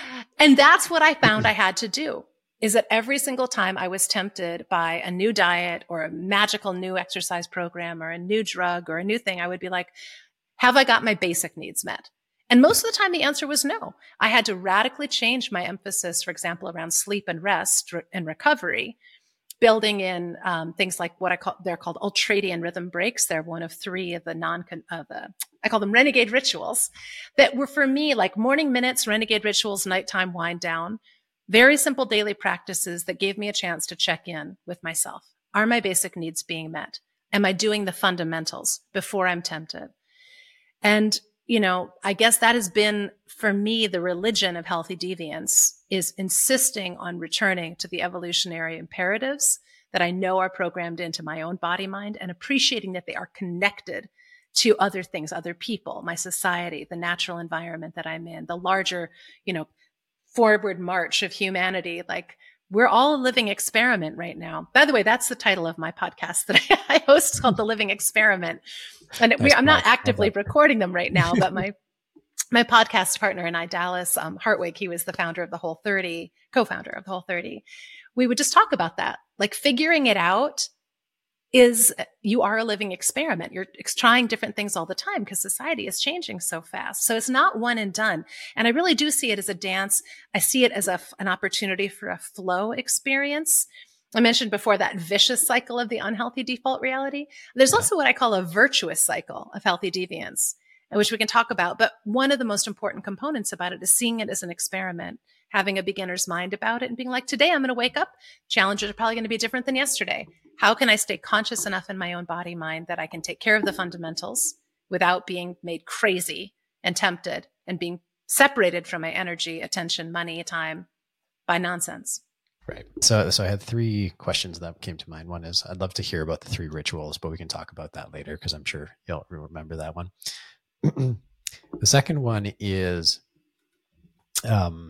And that's what I found I had to do, is that every single time I was tempted by a new diet or a magical new exercise program or a new drug or a new thing, I would be like, have I got my basic needs met? And most of the time, the answer was no. I had to radically change my emphasis, for example, around sleep and rest and recovery, building in um, things like what I call, they're called ultradian rhythm breaks. They're one of three of the non, of the, I call them renegade rituals that were for me like morning minutes, renegade rituals, nighttime wind down, very simple daily practices that gave me a chance to check in with myself. Are my basic needs being met? Am I doing the fundamentals before I'm tempted? And, you know, I guess that has been, for me, the religion of healthy deviance is insisting on returning to the evolutionary imperatives that I know are programmed into my own body, mind, and appreciating that they are connected to other things, other people, my society, the natural environment that I'm in, the larger, you know, forward march of humanity. Like, we're all a living experiment right now. By the way, that's the title of my podcast that I host. It's called The Living Experiment. And we, I'm not actively recording them right now, but my my podcast partner and I, Dallas um, Hartwig, he was the founder of the Whole thirty, co-founder of the Whole thirty. We would just talk about that. Like, figuring it out is, you are a living experiment. You're trying different things all the time because society is changing so fast. So it's not one and done. And I really do see it as a dance. I see it as a, an opportunity for a flow experience. I mentioned before that vicious cycle of the unhealthy default reality. There's also what I call a virtuous cycle of healthy deviance, which we can talk about. But one of the most important components about it is seeing it as an experiment, having a beginner's mind about it and being like, today I'm going to wake up. Challenges are probably going to be different than yesterday. How can I stay conscious enough in my own body, mind, that I can take care of the fundamentals without being made crazy and tempted and being separated from my energy, attention, money, time by nonsense? Right. So, so I had three questions that came to mind. One is, I'd love to hear about the three rituals, but we can talk about that later because I'm sure you'll remember that one. The second one is, um,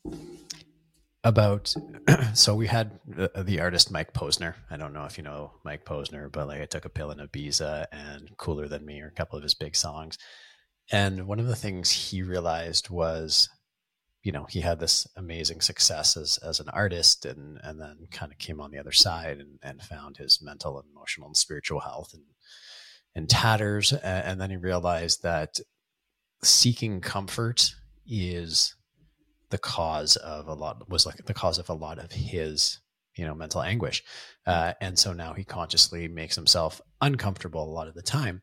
about, so we had the, the artist Mike Posner. I don't know if you know Mike Posner, but like, I Took a Pill in Ibiza and Cooler Than Me are a couple of his big songs. And one of the things he realized was you know, he had this amazing success as, as an artist, and, and then kind of came on the other side and, and found his mental and emotional and spiritual health in, in tatters. And then he realized that seeking comfort is the cause of a lot, was like the cause of a lot of his, you know, mental anguish. Uh, and so now he consciously makes himself uncomfortable a lot of the time.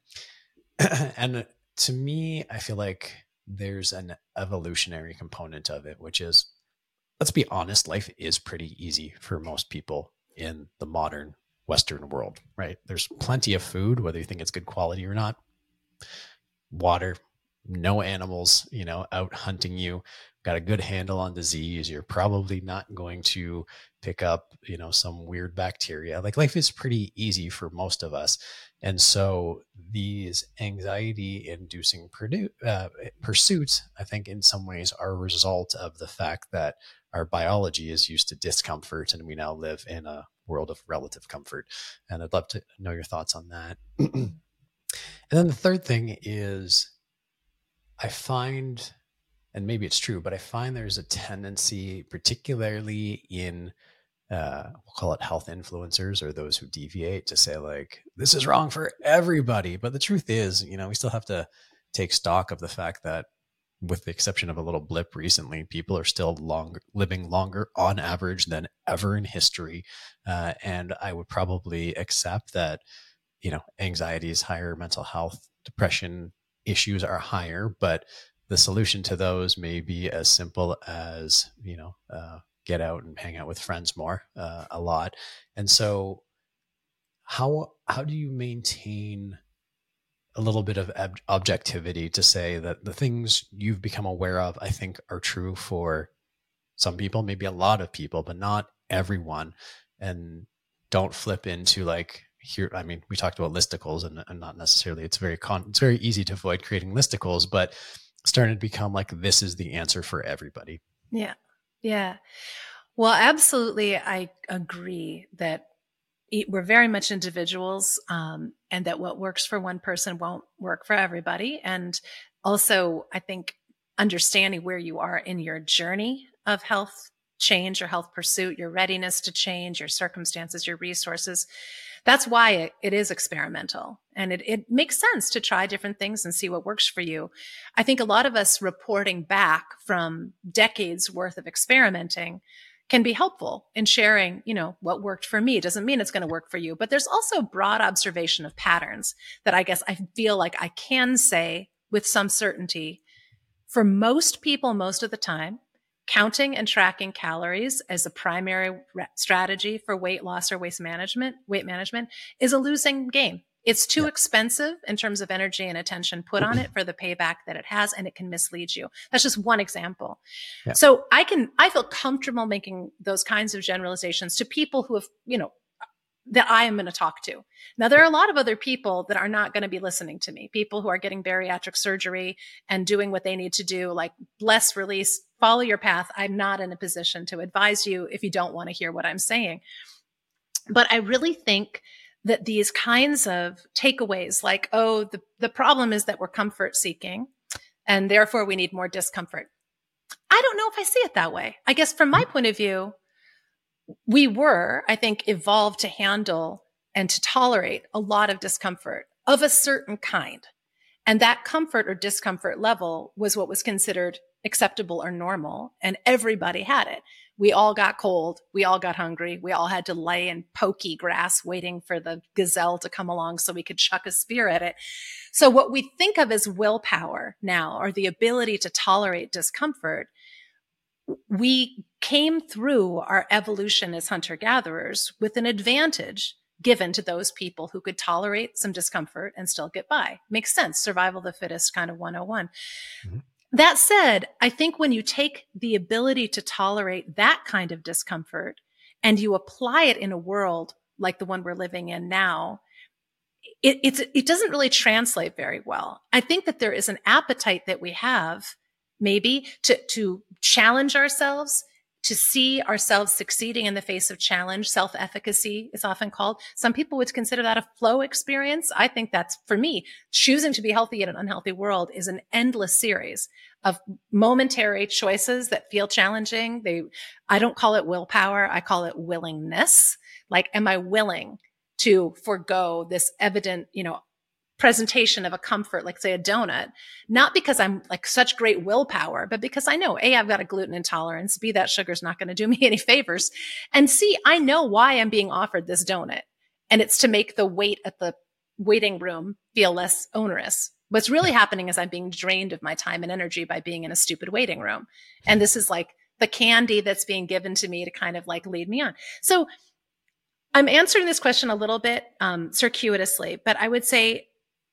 And to me, I feel like there's an evolutionary component of it, which is, let's be honest, life is pretty easy for most people in the modern Western world, right? There's plenty of food, whether you think it's good quality or not, water, no animals, you know, out hunting you, got a good handle on disease. You're probably not going to pick up, you know, some weird bacteria. Like, life is pretty easy for most of us. And so these anxiety inducing uh, pursuits, I think in some ways are a result of the fact that our biology is used to discomfort, and we now live in a world of relative comfort. And I'd love to know your thoughts on that. And then the third thing is, I find, and maybe it's true, but I find there's a tendency, particularly in, uh, we'll call it health influencers, or those who deviate, to say like, this is wrong for everybody. But the truth is, you know, we still have to take stock of the fact that, with the exception of a little blip recently, people are still long, living longer on average than ever in history. Uh, and I would probably accept that, you know, anxiety is higher, mental health, depression issues are higher, but the solution to those may be as simple as, you know, uh, get out and hang out with friends more, uh, a lot. And so how, how do you maintain a little bit of ob- objectivity to say that the things you've become aware of, I think, are true for some people, maybe a lot of people, but not everyone, and don't flip into like, here, I mean, we talked about listicles, and, and not necessarily, it's very con, it's very easy to avoid creating listicles, but starting to become like, this is the answer for everybody. Yeah. Yeah. Well, absolutely. I agree that we're very much individuals, um, and that what works for one person won't work for everybody. And also, I think understanding where you are in your journey of health change or health pursuit, your readiness to change, your circumstances, your resources. That's why it, it is experimental, and it, it makes sense to try different things and see what works for you. I think a lot of us reporting back from decades worth of experimenting can be helpful in sharing, you know, what worked for me. Doesn't mean it's going to work for you, but there's also broad observation of patterns that I guess I feel like I can say with some certainty, for most people, most of the time, counting and tracking calories as a primary re- strategy for weight loss or weight management, weight management is a losing game. It's too yeah. expensive in terms of energy and attention put on it for the payback that it has, and it can mislead you. That's just one example. Yeah. So I can, I feel comfortable making those kinds of generalizations to people who have, you know, that I am going to talk to. Now, there are a lot of other people that are not going to be listening to me, people who are getting bariatric surgery and doing what they need to do, like bless, release, follow your path. I'm not in a position to advise you if you don't want to hear what I'm saying. But I really think that these kinds of takeaways, like, oh, the, the problem is that we're comfort seeking, and therefore we need more discomfort. I don't know if I see it that way. I guess from my point of view, we were, I think, evolved to handle and to tolerate a lot of discomfort of a certain kind. And that comfort or discomfort level was what was considered acceptable or normal. And everybody had it. We all got cold. We all got hungry. We all had to lay in pokey grass waiting for the gazelle to come along so we could chuck a spear at it. So what we think of as willpower now, or the ability to tolerate discomfort, we came through our evolution as hunter-gatherers with an advantage given to those people who could tolerate some discomfort and still get by. Makes sense. Survival of the fittest kind of one oh one. Mm-hmm. That said, I think when you take the ability to tolerate that kind of discomfort and you apply it in a world like the one we're living in now, it, it's, it doesn't really translate very well. I think that there is an appetite that we have maybe to, to challenge ourselves, to see ourselves succeeding in the face of challenge. Self-efficacy is often called. Some people would consider that a flow experience. I think that's, for me, choosing to be healthy in an unhealthy world is an endless series of momentary choices that feel challenging. They, I don't call it willpower. I call it willingness. Like, am I willing to forego this evident, you know, presentation of a comfort, like say a donut, not because I'm like such great willpower, but because I know, A, I've got a gluten intolerance, B, that sugar's not going to do me any favors, and C, I know why I'm being offered this donut. And it's to make the wait at the waiting room feel less onerous. What's really happening is I'm being drained of my time and energy by being in a stupid waiting room. And this is like the candy that's being given to me to kind of like lead me on. So I'm answering this question a little bit um, circuitously, but I would say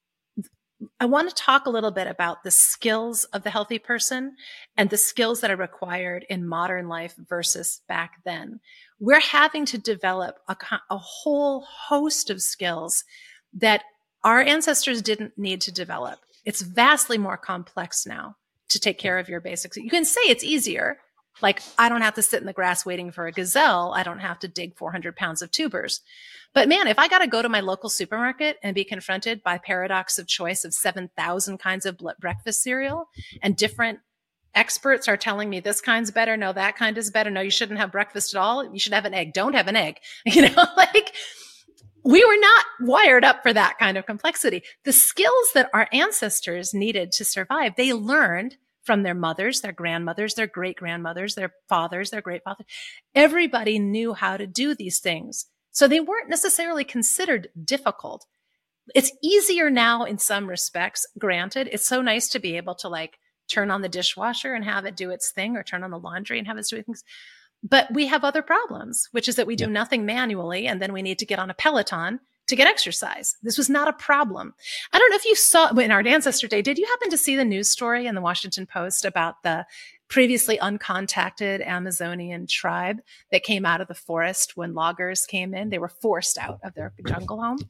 I want to talk a little bit about the skills of the healthy person and the skills that are required in modern life versus back then. We're having to develop a, a whole host of skills that our ancestors didn't need to develop. It's vastly more complex now to take care of your basics. You can say it's easier. Like, I don't have to sit in the grass waiting for a gazelle. I don't have to dig four hundred pounds of tubers. But man, if I got to go to my local supermarket and be confronted by paradox of choice of seven thousand kinds of breakfast cereal, and different experts are telling me this kind's better, no, that kind is better, no, you shouldn't have breakfast at all, you should have an egg, don't have an egg, you know, like we were not wired up for that kind of complexity. The skills that our ancestors needed to survive, they learned from their mothers, their grandmothers, their great-grandmothers, their fathers, their great-fathers. Everybody knew how to do these things. So they weren't necessarily considered difficult. It's easier now in some respects, granted. It's so nice to be able to like turn on the dishwasher and have it do its thing, or turn on the laundry and have it do its things. But we have other problems, which is that we do yep. nothing manually, and then we need to get on a Peloton to get exercise. This was not a problem. I don't know if you saw in our Ancestor Day, did you happen to see the news story in the Washington Post about the previously uncontacted Amazonian tribe that came out of the forest when loggers came in? They were forced out of their jungle home.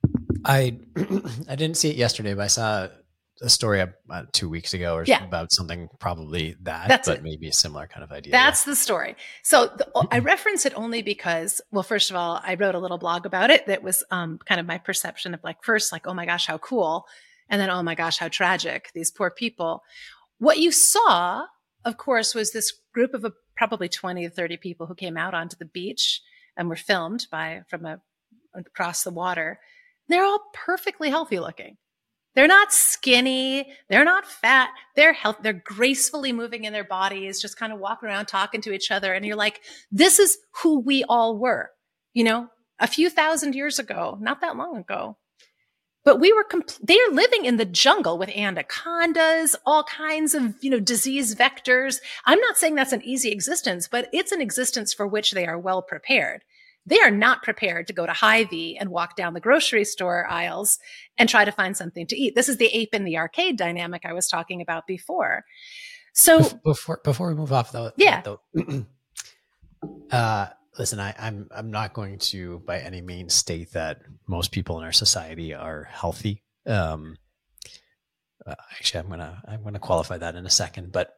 I I didn't see it yesterday, but I saw a story about two weeks ago or yeah. about something probably that, That's but it. maybe a similar kind of idea. That's yeah. the story. So the, I reference it only because, well, first of all, I wrote a little blog about it that was um, kind of my perception of like, first, like, oh my gosh, how cool. And then, oh my gosh, how tragic, these poor people. What you saw, of course, was this group of a, probably twenty to thirty people who came out onto the beach and were filmed by from a, across the water. They're all perfectly healthy looking. They're not skinny. They're not fat. They're healthy. They're gracefully moving in their bodies, just kind of walking around talking to each other. And you're like, this is who we all were, you know, a few thousand years ago, not that long ago. But we were, compl- they're living in the jungle with anacondas, all kinds of, you know, disease vectors. I'm not saying that's an easy existence, but it's an existence for which they are well prepared. They are not prepared to go to Hy-Vee and walk down the grocery store aisles and try to find something to eat. This is the ape in the arcade dynamic I was talking about before. So before before we move off though, yeah. Though, uh, listen, I, I'm I'm not going to by any means state that most people in our society are healthy. Um, uh, actually, I'm gonna I'm gonna qualify that in a second, but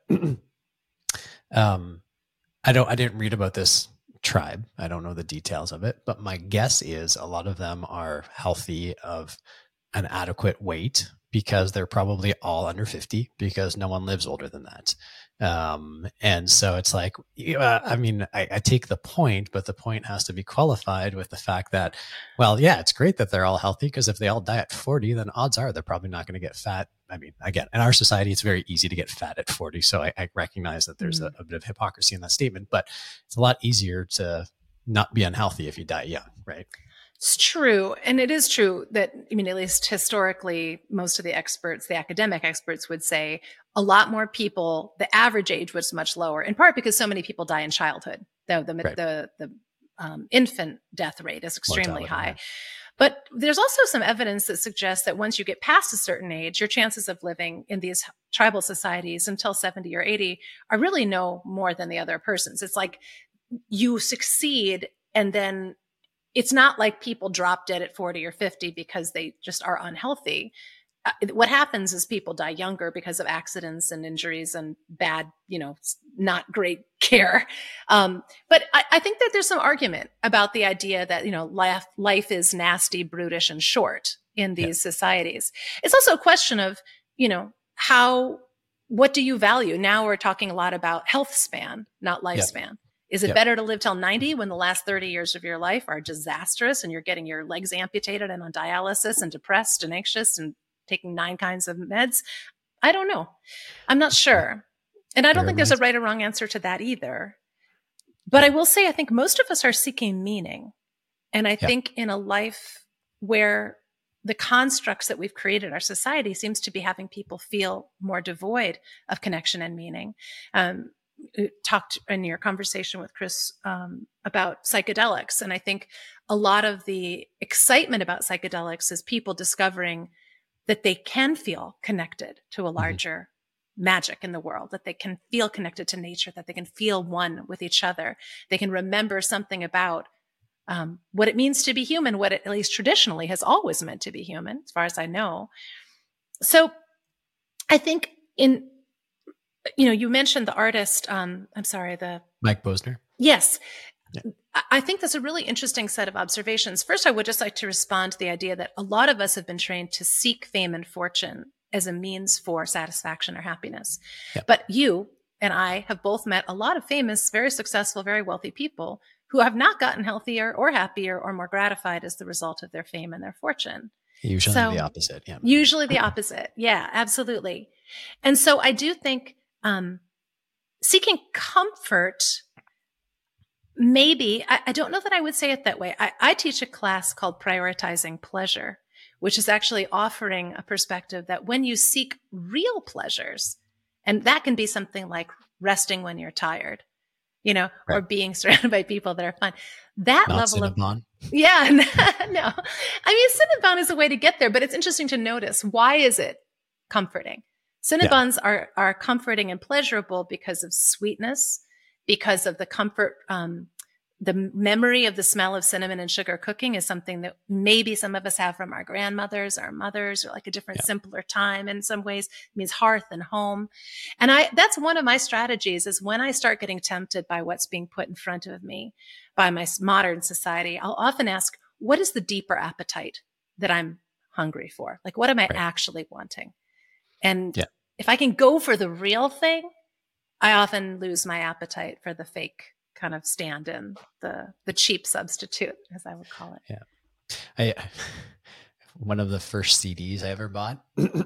um, I don't I didn't read about this tribe. I don't know the details of it, but my guess is a lot of them are healthy of an adequate weight because they're probably all under fifty because no one lives older than that. Um, and so it's like, uh, I mean, I, I take the point, but the point has to be qualified with the fact that, well, yeah, it's great that they're all healthy because if they all die at forty, then odds are they're probably not going to get fat. I mean, again, in our society, it's very easy to get fat at forty. So I, I recognize that there's mm-hmm. a, a bit of hypocrisy in that statement, but it's a lot easier to not be unhealthy if you die young, right? It's true. And it is true that, I mean, at least historically, most of the experts, the academic experts would say a lot more people, the average age was much lower, in part because so many people die in childhood. The, the, right. the, the um, infant death rate is extremely Mortality, high. Yeah. But there's also some evidence that suggests that once you get past a certain age, your chances of living in these tribal societies until seventy or eighty are really no more than the other person's. It's like you succeed and then it's not like people drop dead at forty or fifty because they just are unhealthy. Uh, what happens is people die younger because of accidents and injuries and bad, you know, not great care. Um, but I, I think that there's some argument about the idea that, you know, life, life is nasty, brutish, and short in these yeah. societies. It's also a question of, you know, how, what do you value? Now we're talking a lot about health span, not lifespan. Yeah. Is it yeah. better to live till ninety when the last thirty years of your life are disastrous and you're getting your legs amputated and on dialysis and depressed and anxious and taking nine kinds of meds? I don't know. I'm not sure. And I don't think there's a right or wrong answer to that either. But I will say, I think most of us are seeking meaning. And I yeah. think in a life where the constructs that we've created, our society seems to be having people feel more devoid of connection and meaning. Um, you talked in your conversation with Chris um, about psychedelics. And I think a lot of the excitement about psychedelics is people discovering that they can feel connected to a larger mm-hmm. magic in the world, that they can feel connected to nature, that they can feel one with each other. They can remember something about um, what it means to be human, what it at least traditionally has always meant to be human, as far as I know. So I think in, you know, you mentioned the artist, um, I'm sorry, the... Mike Posner. Yes. Yeah. I think that's a really interesting set of observations. First, I would just like to respond to the idea that a lot of us have been trained to seek fame and fortune as a means for satisfaction or happiness. Yeah. But you and I have both met a lot of famous, very successful, very wealthy people who have not gotten healthier or happier or more gratified as the result of their fame and their fortune. Usually so, the opposite. Yeah. Usually the opposite. Yeah, absolutely. And so I do think um, seeking comfort, maybe, I, I don't know that I would say it that way. I, I teach a class called Prioritizing Pleasure, which is actually offering a perspective that when you seek real pleasures, and that can be something like resting when you're tired, you know, right. or being surrounded by people that are fun, that Not level Cinnabon. of, yeah, no, no. I mean, Cinnabon is a way to get there, but it's interesting to notice, why is it comforting? Cinnabons yeah. are, are comforting and pleasurable because of sweetness, because of the comfort, um, the memory of the smell of cinnamon and sugar cooking is something that maybe some of us have from our grandmothers, our mothers, or like a different, yeah. simpler time in some ways. It means hearth and home. And I, that's one of my strategies is when I start getting tempted by what's being put in front of me by my modern society, I'll often ask, what is the deeper appetite that I'm hungry for? Like, what am I right. actually wanting? And yeah. if I can go for the real thing, I often lose my appetite for the fake kind of stand-in, the the cheap substitute, as I would call it. Yeah, I one of the first C Ds I ever bought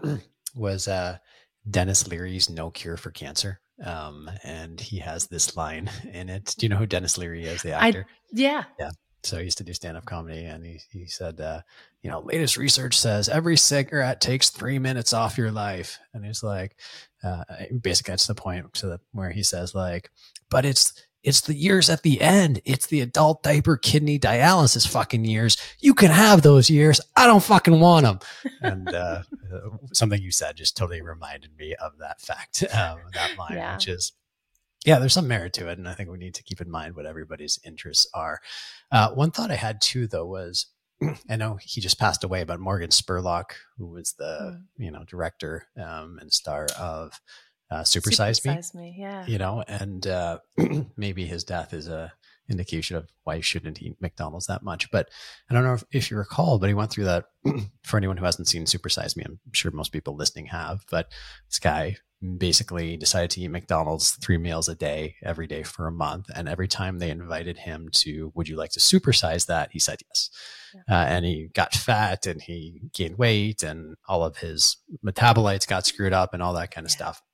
was uh, Dennis Leary's "No Cure for Cancer," um, and he has this line in it. Do you know who Dennis Leary is, the actor? I, yeah, yeah. So he used to do stand-up comedy, and he he said, uh, you know, latest research says every cigarette takes three minutes off your life, and he's like, uh, basically that's the point to the, where he says like, but it's it's the years at the end. It's the adult diaper kidney dialysis fucking years. You can have those years. I don't fucking want them. And uh, something you said just totally reminded me of that fact, um, that line, yeah. which is. Yeah, there's some merit to it. And I think we need to keep in mind what everybody's interests are. Uh, one thought I had too, though, was I know he just passed away, but Morgan Spurlock, who was the, mm. you know, director um, and star of uh, Super Size Me, Me, yeah. you know, and uh, maybe his death is a indication of why you shouldn't eat McDonald's that much. But I don't know if, if you recall, but he went through that for anyone who hasn't seen Super Size Me. I'm sure most people listening have, but this guy basically decided to eat McDonald's three meals a day, every day for a month. And every time they invited him to, would you like to supersize that? He said yes. Yeah. Uh, and he got fat and he gained weight and all of his metabolites got screwed up and all that kind of yeah. stuff.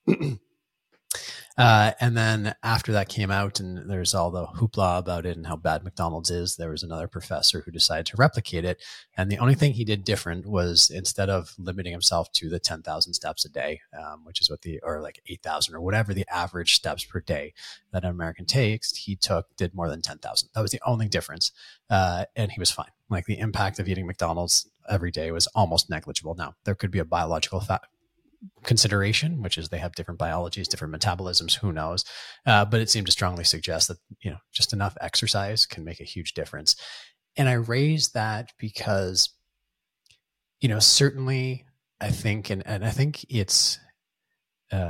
Uh, and then after that came out and there's all the hoopla about it and how bad McDonald's is, there was another professor who decided to replicate it. And the only thing he did different was instead of limiting himself to the ten thousand steps a day, um, which is what the, or like eight thousand or whatever the average steps per day that an American takes, he took, did more than ten thousand. That was the only difference. Uh, and he was fine. Like the impact of eating McDonald's every day was almost negligible. Now there could be a biological fact. Consideration, which is they have different biologies, different metabolisms, who knows? Uh, but it seemed to strongly suggest that, you know, just enough exercise can make a huge difference. And I raised that because, you know, certainly I think, and, and I think it's uh,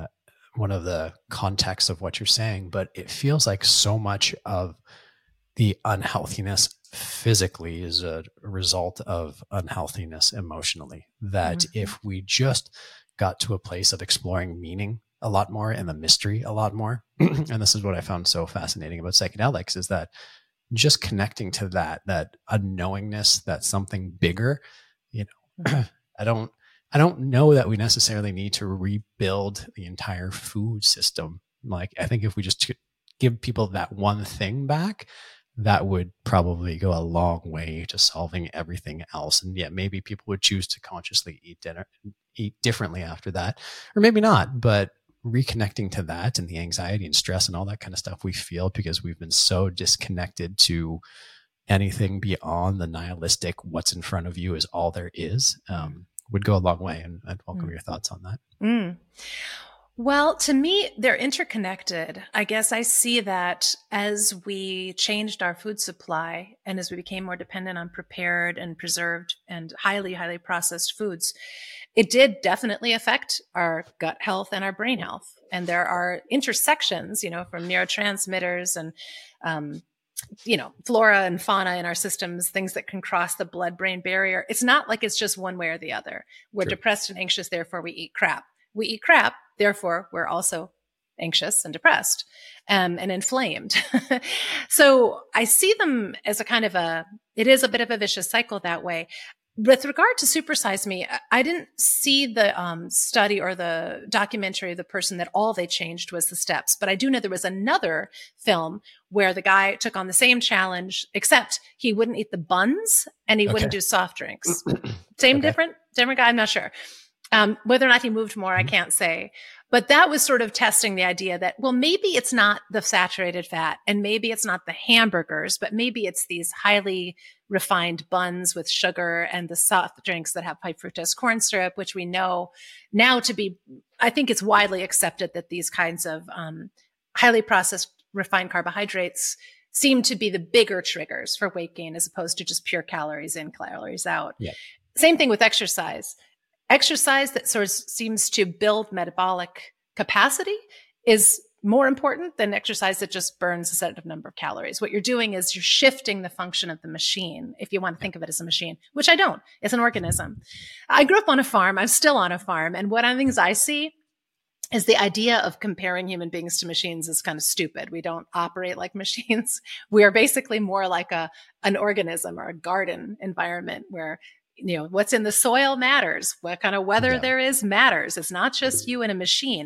one of the contexts of what you're saying, but it feels like so much of the unhealthiness physically is a result of unhealthiness emotionally. That mm-hmm. if we just got to a place of exploring meaning a lot more and the mystery a lot more, and this is what I found so fascinating about psychedelics, is that just connecting to that, that unknowingness, that something bigger, you know, mm-hmm. I don't, I don't know that we necessarily need to rebuild the entire food system. Like, I think if we just give people that one thing back, that would probably go a long way to solving everything else. And yet maybe people would choose to consciously eat dinner, eat differently after that, or maybe not, but reconnecting to that and the anxiety and stress and all that kind of stuff we feel because we've been so disconnected to anything beyond the nihilistic, what's in front of you is all there is, um, would go a long way. And I'd welcome mm. your thoughts on that. Mm. Well, to me, they're interconnected. I guess I see that as we changed our food supply and as we became more dependent on prepared and preserved and highly, highly processed foods, it did definitely affect our gut health and our brain health. And there are intersections, you know, from neurotransmitters and, um, you know, flora and fauna in our systems, things that can cross the blood-brain barrier. It's not like it's just one way or the other. We're True. depressed and anxious, therefore we eat crap. We eat crap, therefore we're also anxious and depressed um, and inflamed. So I see them as a kind of a, it is a bit of a vicious cycle that way. With regard to Supersize Me, I didn't see the um, study or the documentary of the person that all they changed was the steps. But I do know there was another film where the guy took on the same challenge, except he wouldn't eat the buns and he okay. wouldn't do soft drinks. Same, okay. different, different guy. I'm not sure. Um, whether or not he moved more, I can't say. But that was sort of testing the idea that, well, maybe it's not the saturated fat and maybe it's not the hamburgers, but maybe it's these highly refined buns with sugar and the soft drinks that have high fructose corn syrup, which we know now to be, I think it's widely accepted that these kinds of um, highly processed refined carbohydrates seem to be the bigger triggers for weight gain as opposed to just pure calories in, calories out. Yeah. Same thing with exercise. Exercise that sort of seems to build metabolic capacity is more important than exercise that just burns a set number of calories. What you're doing is you're shifting the function of the machine, if you want to think of it as a machine, which I don't. It's an organism. I grew up on a farm. I'm still on a farm. And one of the things I see is the idea of comparing human beings to machines is kind of stupid. We don't operate like machines. We are basically more like a an organism or a garden environment where, you know, what's in the soil matters. What kind of weather yeah. there is matters. It's not just you and a machine.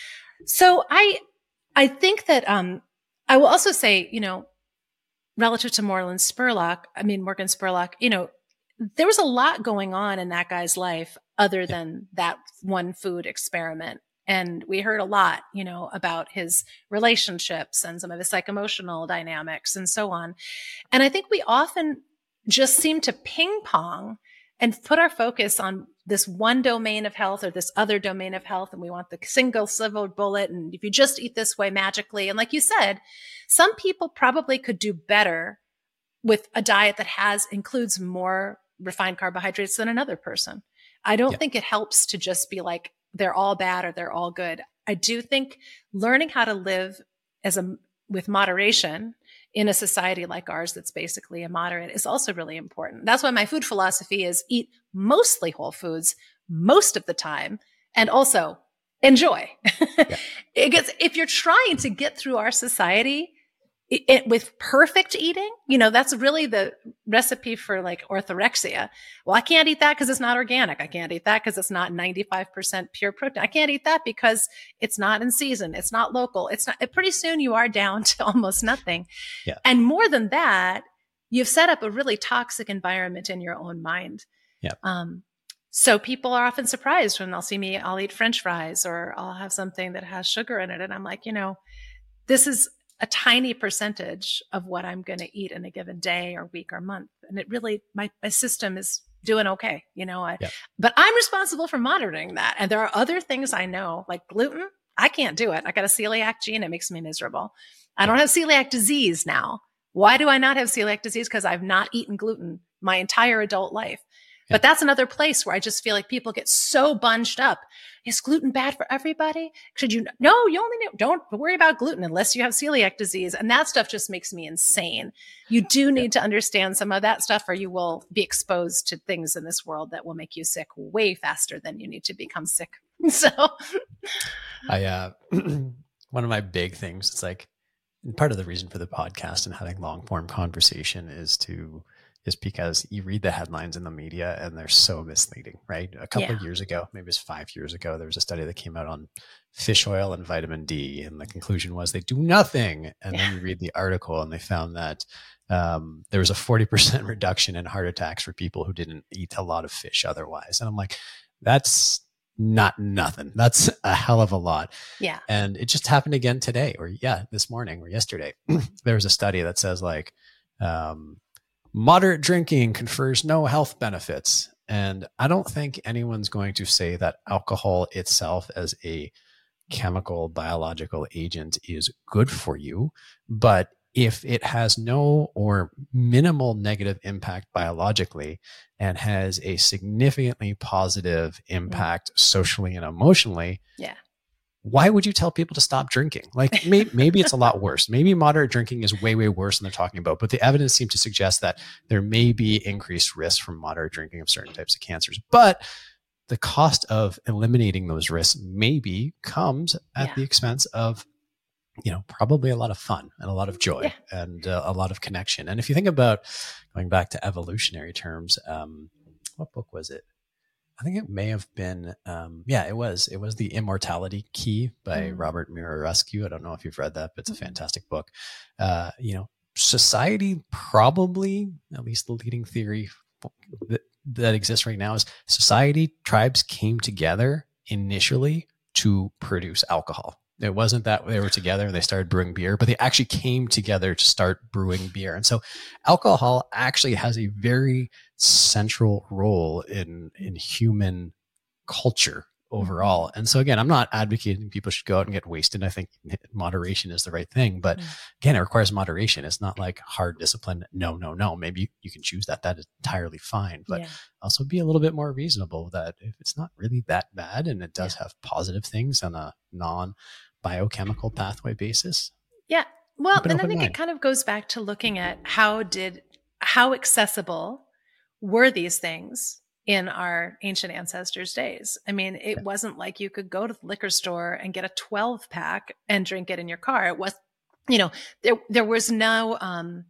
So I, I think that, um, I will also say, you know, relative to Morgan Spurlock, I mean, Morgan Spurlock, you know, there was a lot going on in that guy's life other than that one food experiment. And we heard a lot, you know, about his relationships and some of his psycho-emotional dynamics and so on. And I think we often just seem to ping pong and put our focus on this one domain of health or this other domain of health. And we want the single silver bullet. And if you just eat this way magically. And like you said, some people probably could do better with a diet that has includes more refined carbohydrates than another person. I don't yeah. think it helps to just be like, they're all bad or they're all good. I do think learning how to live as a, with moderation in a society like ours that's basically immoderate is also really important. That's why my food philosophy is eat mostly whole foods most of the time and also enjoy. Yeah. It gets, if you're trying to get through our society it, it, with perfect eating, you know, that's really the recipe for like orthorexia. Well, I can't eat that because it's not organic. I can't eat that because it's not ninety-five percent pure protein. I can't eat that because it's not in season. It's not local. It's not, pretty soon you are down to almost nothing. Yeah. And more than that, you've set up a really toxic environment in your own mind. Yeah. Um, so people are often surprised when they'll see me, I'll eat French fries or I'll have something that has sugar in it. And I'm like, you know, this is a tiny percentage of what I'm going to eat in a given day or week or month. And it really, my, my system is doing okay, you know, I, yeah. but I'm responsible for monitoring that. And there are other things I know, like gluten. I can't do it. I got a celiac gene. It makes me miserable. I don't have celiac disease now. Why do I not have celiac disease? Because I've not eaten gluten my entire adult life. Yeah. But that's another place where I just feel like people get so bunched up. Is gluten bad for everybody? Should you? No, you only know, don't worry about gluten unless you have celiac disease. And that stuff just makes me insane. You do need yeah. to understand some of that stuff, or you will be exposed to things in this world that will make you sick way faster than you need to become sick. So I, uh, one of my big things, it's like, and part of the reason for the podcast and having long form conversation is to, is because you read the headlines in the media and they're so misleading, right? A couple yeah. of years ago, maybe it was five years ago, there was a study that came out on fish oil and vitamin D. And the conclusion was they do nothing. And yeah. then you read the article and they found that um, there was a forty percent reduction in heart attacks for people who didn't eat a lot of fish otherwise. And I'm like, that's not nothing. That's a hell of a lot. Yeah. And it just happened again today, or yeah, this morning or yesterday. There was a study that says like, um, moderate drinking confers no health benefits. And I don't think anyone's going to say that alcohol itself as a chemical biological agent is good for you. But if it has no or minimal negative impact biologically and has a significantly positive impact socially and emotionally, yeah. why would you tell people to stop drinking? Like maybe, maybe it's a lot worse. Maybe moderate drinking is way, way worse than they're talking about. But the evidence seems to suggest that there may be increased risk from moderate drinking of certain types of cancers. But the cost of eliminating those risks maybe comes at yeah. the expense of, you know, probably a lot of fun and a lot of joy yeah. and uh, a lot of connection. And if you think about going back to evolutionary terms, um, what book was it? I think it may have been, um, yeah, it was. It was The Immortality Key by mm. Robert Mirarescu. I don't know if you've read that, but it's a fantastic book. Uh, you know, society probably, at least the leading theory that, that exists right now is society, tribes came together initially to produce alcohol. It wasn't that they were together and they started brewing beer, but they actually came together to start brewing beer. And so alcohol actually has a very central role in, in human culture overall. And so again, I'm not advocating people should go out and get wasted. I think moderation is the right thing, but again, it requires moderation. It's not like hard discipline. No, no, no. Maybe you, you can choose that. That is entirely fine, but yeah. also be a little bit more reasonable that if it's not really that bad and it does yeah. have positive things on a non biochemical pathway basis. Yeah. Well, then I think mind. It kind of goes back to looking at how did, how accessible were these things in our ancient ancestors' days. I mean, it yeah. wasn't like you could go to the liquor store and get a twelve pack and drink it in your car. It was, you know, there, there was no, um,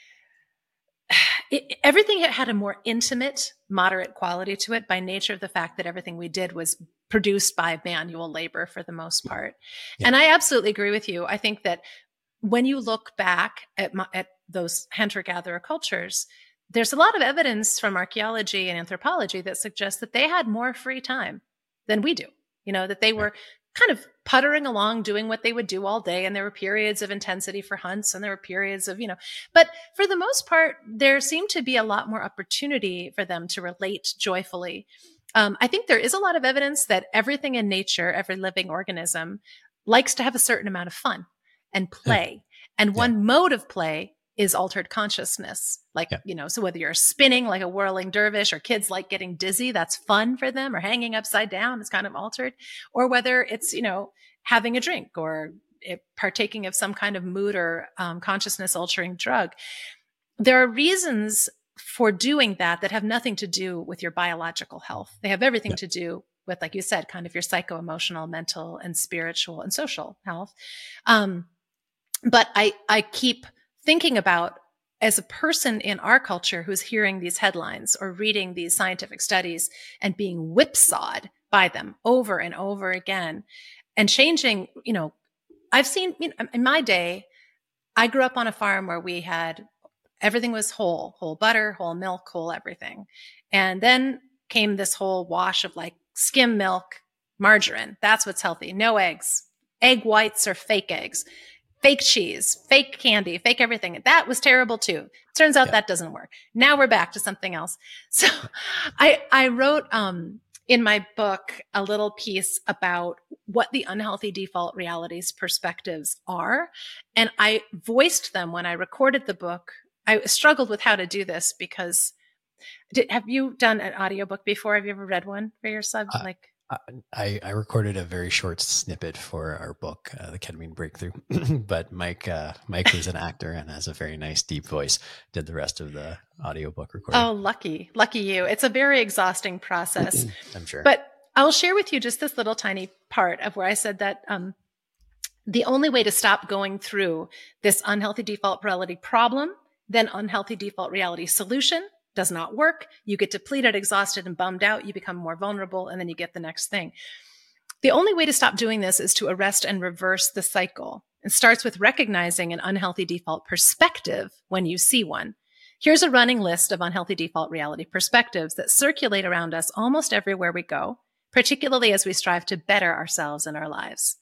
it, everything had a more intimate, moderate quality to it by nature of the fact that everything we did was produced by manual labor for the most part. Yeah. And I absolutely agree with you. I think that when you look back at, my, at those hunter-gatherer cultures, there's a lot of evidence from archaeology and anthropology that suggests that they had more free time than we do. You know, that they were kind of puttering along doing what they would do all day. And there were periods of intensity for hunts and there were periods of, you know, but for the most part, there seemed to be a lot more opportunity for them to relate joyfully. Um, I think there is a lot of evidence that everything in nature, every living organism likes to have a certain amount of fun and play. And one yeah. mode of play is altered consciousness. Like, yeah. you know, so whether you're spinning like a whirling dervish or kids like getting dizzy, that's fun for them, or hanging upside down is kind of altered, or whether it's, you know, having a drink or it, partaking of some kind of mood or um, consciousness altering drug. There are reasons for doing that that have nothing to do with your biological health. They have everything yeah. to do with, like you said, kind of your psycho-emotional, mental, and spiritual and social health. Um, but I, I keep thinking about, as a person in our culture who's hearing these headlines or reading these scientific studies and being whipsawed by them over and over again and changing, you know, I've seen, you know, in my day, I grew up on a farm where we had, everything was whole, whole butter, whole milk, whole everything. And then came this whole wash of like skim milk, margarine. That's what's healthy. No eggs. Egg whites are fake eggs. Fake cheese, fake candy, fake everything. That was terrible too. Turns out yeah. that doesn't work. Now we're back to something else. So I, I wrote, um, in my book, a little piece about what the unhealthy default realities perspectives are. And I voiced them when I recorded the book. I struggled with how to do this because Did, have you done an audiobook before? Have you ever read one for yourself? Uh, Like, I, I recorded a very short snippet for our book, uh, The Ketamine Breakthrough, but Mike, uh, Mike is an actor and has a very nice deep voice, did the rest of the audiobook recording. oh, lucky, lucky you. It's a very exhausting process. I'm sure. But I'll share with you just this little tiny part of where I said that um, the only way to stop going through this unhealthy default reality problem, then unhealthy default reality solution, does not work. You get depleted, exhausted, and bummed out. You become more vulnerable, and then you get the next thing. The only way to stop doing this is to arrest and reverse the cycle. It starts with recognizing an unhealthy default perspective when you see one. Here's a running list of unhealthy default reality perspectives that circulate around us almost everywhere we go, particularly as we strive to better ourselves and our lives.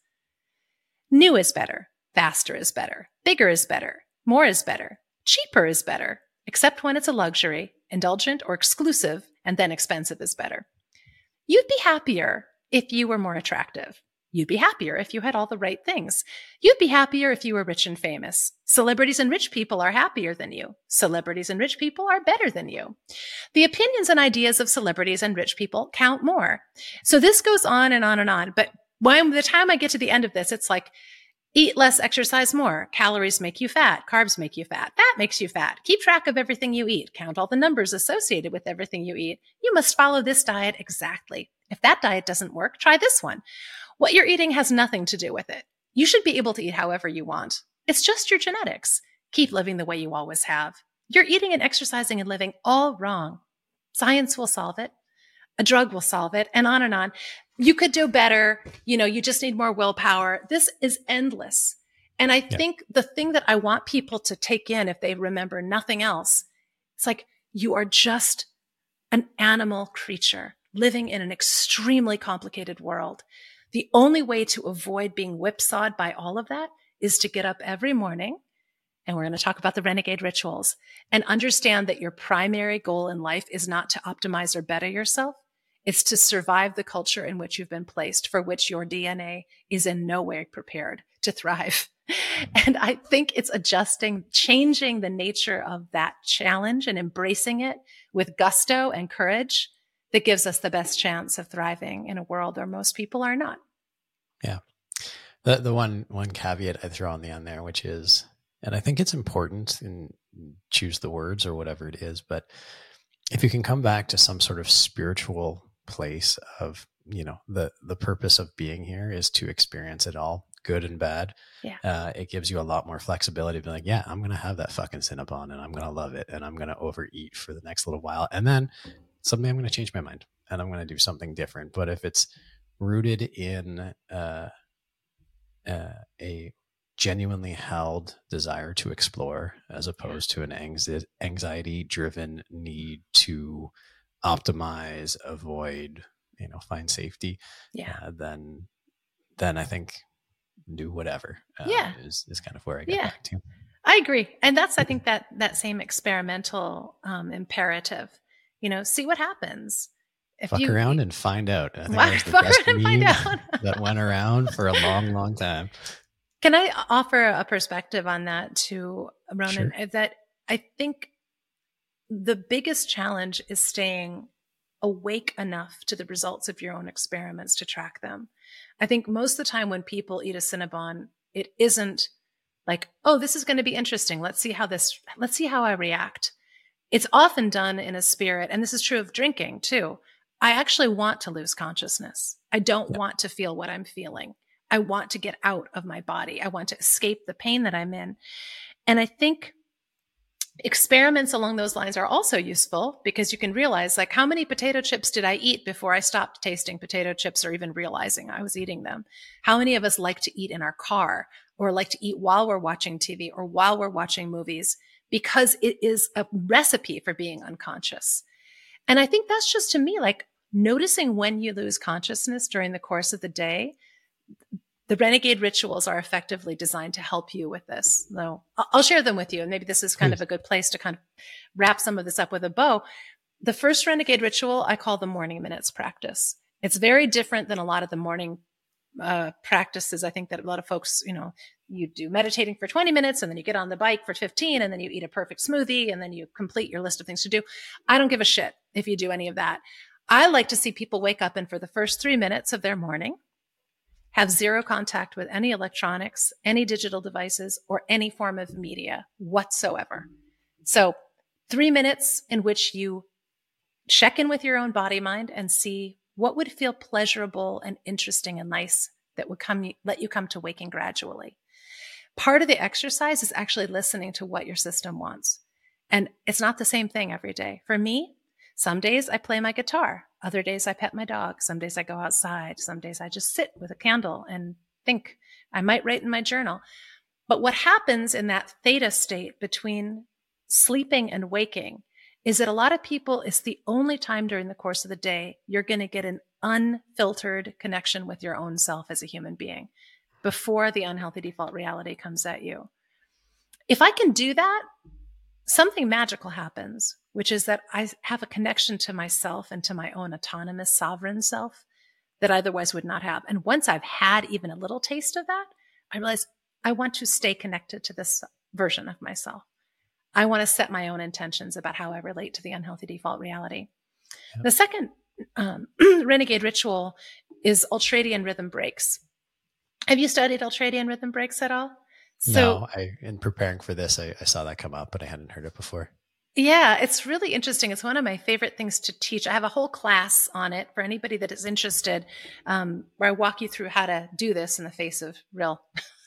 New is better. Faster is better. Bigger is better. More is better. Cheaper is better, except when it's a luxury, indulgent or exclusive, and then expensive is better. You'd be happier if you were more attractive. You'd be happier if you had all the right things. You'd be happier if you were rich and famous. Celebrities and rich people are happier than you. Celebrities and rich people are better than you. The opinions and ideas of celebrities and rich people count more. So this goes on and on and on. But by the time I get to the end of this, it's like, eat less, exercise more. Calories make you fat. Carbs make you fat. Fat makes you fat. Keep track of everything you eat. Count all the numbers associated with everything you eat. You must follow this diet exactly. If that diet doesn't work, try this one. What you're eating has nothing to do with it. You should be able to eat however you want. It's just your genetics. Keep living the way you always have. You're eating and exercising and living all wrong. Science will solve it. A drug will solve it, and on and on. You could do better. You know, you just need more willpower. This is endless. And I yeah. think the thing that I want people to take in, if they remember nothing else, it's like you are just an animal creature living in an extremely complicated world. The only way to avoid being whipsawed by all of that is to get up every morning, and we're going to talk about the renegade rituals, and understand that your primary goal in life is not to optimize or better yourself. It's to survive the culture in which you've been placed, for which your D N A is in no way prepared to thrive. And I think it's adjusting, changing the nature of that challenge and embracing it with gusto and courage that gives us the best chance of thriving in a world where most people are not. Yeah. The the one one caveat I throw on the end there, which is, and I think it's important, and choose the words or whatever it is, but if you can come back to some sort of spiritual place of, you know, the the purpose of being here is to experience it all, good and bad. Yeah. Uh, it gives you a lot more flexibility to be like, yeah, I'm going to have that fucking Cinnabon and I'm going to love it. And I'm going to overeat for the next little while. And then someday I'm going to change my mind and I'm going to do something different. But if it's rooted in uh, uh, a genuinely held desire to explore, as opposed to an anxiety driven need to optimize, avoid, you know, find safety, yeah, uh, then, then I think do whatever uh, yeah. is, is kind of where I get yeah. back to. I agree. And that's, I think that, that same experimental um, imperative, you know, see what happens. If Fuck you, around and find out. I think Fuck that was the best meme that went around for a long, long time. Can I offer a perspective on that too, Ronan? Sure. That I think the biggest challenge is staying awake enough to the results of your own experiments to track them. I think most of the time when people eat a Cinnabon, it isn't like, oh, this is going to be interesting. Let's see how this, let's see how I react. It's often done in a spirit, and this is true of drinking too. I actually want to lose consciousness. I don't yeah. want to feel what I'm feeling. I want to get out of my body. I want to escape the pain that I'm in. And I think experiments along those lines are also useful because you can realize, like, how many potato chips did I eat before I stopped tasting potato chips or even realizing I was eating them? How many of us like to eat in our car or like to eat while we're watching T V or while we're watching movies because it is a recipe for being unconscious? And I think that's just, to me, like noticing when you lose consciousness during the course of the day. The renegade rituals are effectively designed to help you with this. So I'll share them with you. And maybe this is kind Please. of a good place to kind of wrap some of this up with a bow. The first renegade ritual I call the morning minutes practice. It's very different than a lot of the morning uh, practices. I think that a lot of folks, you know, you do meditating for twenty minutes and then you get on the bike for fifteen and then you eat a perfect smoothie and then you complete your list of things to do. I don't give a shit if you do any of that. I like to see people wake up and for the first three minutes of their morning, have zero contact with any electronics, any digital devices, or any form of media whatsoever. So three minutes in which you check in with your own body mind and see what would feel pleasurable and interesting and nice that would come, let you come to waking gradually. Part of the exercise is actually listening to what your system wants. And it's not the same thing every day. For me, some days I play my guitar. Other days I pet my dog. Some days I go outside. Some days I just sit with a candle and think. I might write in my journal. But what happens in that theta state between sleeping and waking is that a lot of people, it's the only time during the course of the day you're going to get an unfiltered connection with your own self as a human being before the unhealthy default reality comes at you. If I can do that, something magical happens, which is that I have a connection to myself and to my own autonomous sovereign self that I otherwise would not have. And once I've had even a little taste of that, I realize I want to stay connected to this version of myself. I want to set my own intentions about how I relate to the unhealthy default reality. Yep. The second um, renegade ritual is ultradian rhythm breaks. Have you studied ultradian rhythm breaks at all? So, no, I, in preparing for this, I, I saw that come up, but I hadn't heard it before. Yeah, it's really interesting. It's one of my favorite things to teach. I have a whole class on it for anybody that is interested, um, where I walk you through how to do this in the face of real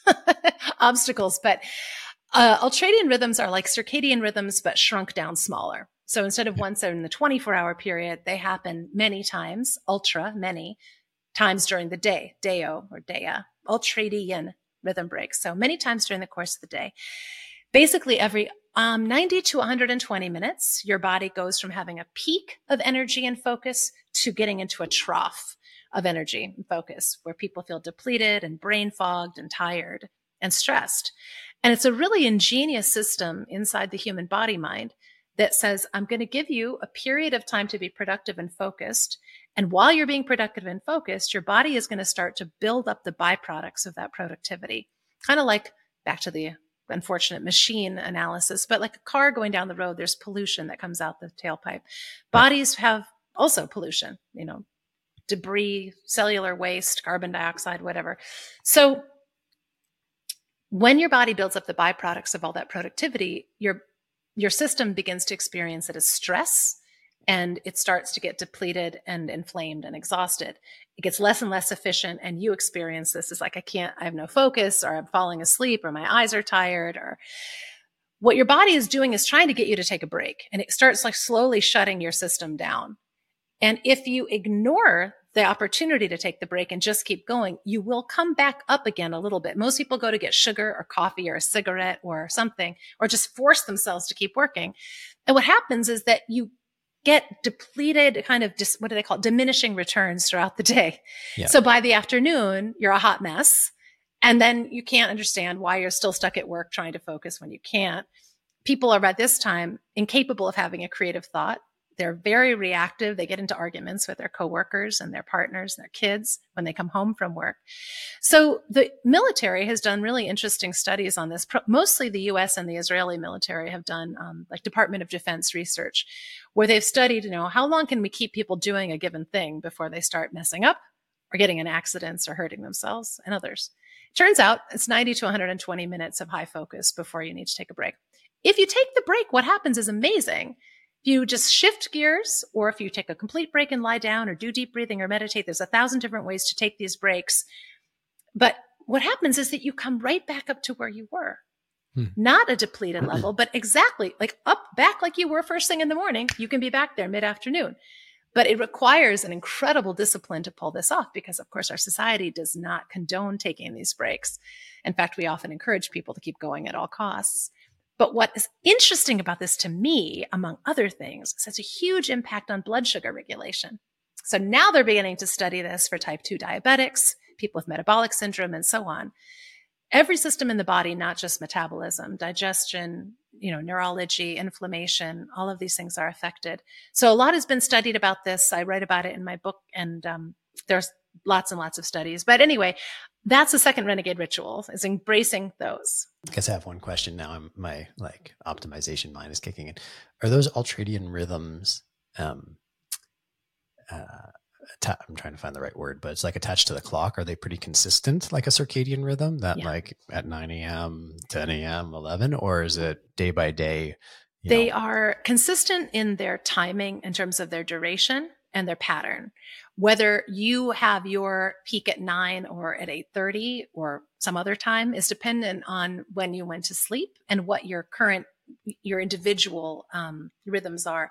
obstacles. But uh, ultradian rhythms are like circadian rhythms, but shrunk down smaller. So instead of once in the twenty-four hour period, they happen many times, ultra, many times during the day, deo or dea, ultradian rhythm breaks. So many times during the course of the day. Basically, every um, ninety to one hundred twenty minutes, your body goes from having a peak of energy and focus to getting into a trough of energy and focus, where people feel depleted and brain fogged and tired and stressed. And it's a really ingenious system inside the human body mind that says, I'm going to give you a period of time to be productive and focused. And while you're being productive and focused, your body is going to start to build up the byproducts of that productivity. Kind of like back to the unfortunate machine analysis, but like a car going down the road, there's pollution that comes out the tailpipe. Bodies have also pollution, you know, debris, cellular waste, carbon dioxide, whatever. So when your body builds up the byproducts of all that productivity, your your system begins to experience it as stress, and it starts to get depleted and inflamed and exhausted. It gets less and less efficient, and you experience this as like, I can't, I have no focus, or I'm falling asleep, or my eyes are tired, or what your body is doing is trying to get you to take a break, and it starts like slowly shutting your system down. And if you ignore the opportunity to take the break and just keep going, you will come back up again a little bit. Most people go to get sugar or coffee or a cigarette or something, or just force themselves to keep working. And what happens is that you get depleted, kind of, dis, what do they call it? Diminishing returns throughout the day. Yeah. So by the afternoon, you're a hot mess. And then you can't understand why you're still stuck at work trying to focus when you can't. People are at this time incapable of having a creative thought. They're very reactive. They get into arguments with their coworkers and their partners and their kids when they come home from work. So the military has done really interesting studies on this. Mostly the U S and the Israeli military have done um, like Department of Defense research, where they've studied, you know, how long can we keep people doing a given thing before they start messing up or getting in accidents or hurting themselves and others. It turns out it's ninety to one hundred twenty minutes of high focus before you need to take a break. If you take the break, what happens is amazing. If you just shift gears, or if you take a complete break and lie down or do deep breathing or meditate, there's a thousand different ways to take these breaks. But what happens is that you come right back up to where you were. Hmm. Not a depleted level, but exactly like up, back like you were first thing in the morning. You can be back there mid-afternoon. But it requires an incredible discipline to pull this off because, of course, our society does not condone taking these breaks. In fact, we often encourage people to keep going at all costs. But what is interesting about this to me, among other things, is it's a huge impact on blood sugar regulation. So now they're beginning to study this for type two diabetics, people with metabolic syndrome, and so on. Every system in the body, not just metabolism, digestion, you know, neurology, inflammation, all of these things are affected. So a lot has been studied about this. I write about it in my book, and um, there's lots and lots of studies. But anyway, that's the second renegade ritual, is embracing those. I guess I have one question now. I'm, my like optimization mind is kicking in. Are those ultradian rhythms, um, uh, atta- I'm trying to find the right word, but it's like attached to the clock. Are they pretty consistent, like a circadian rhythm that yeah. like at nine a.m., ten a.m., eleven, or is it day by day? They know? are consistent in their timing in terms of their duration and their pattern. Whether you have your peak at nine or at eight thirty or some other time is dependent on when you went to sleep and what your current, your individual um, rhythms are.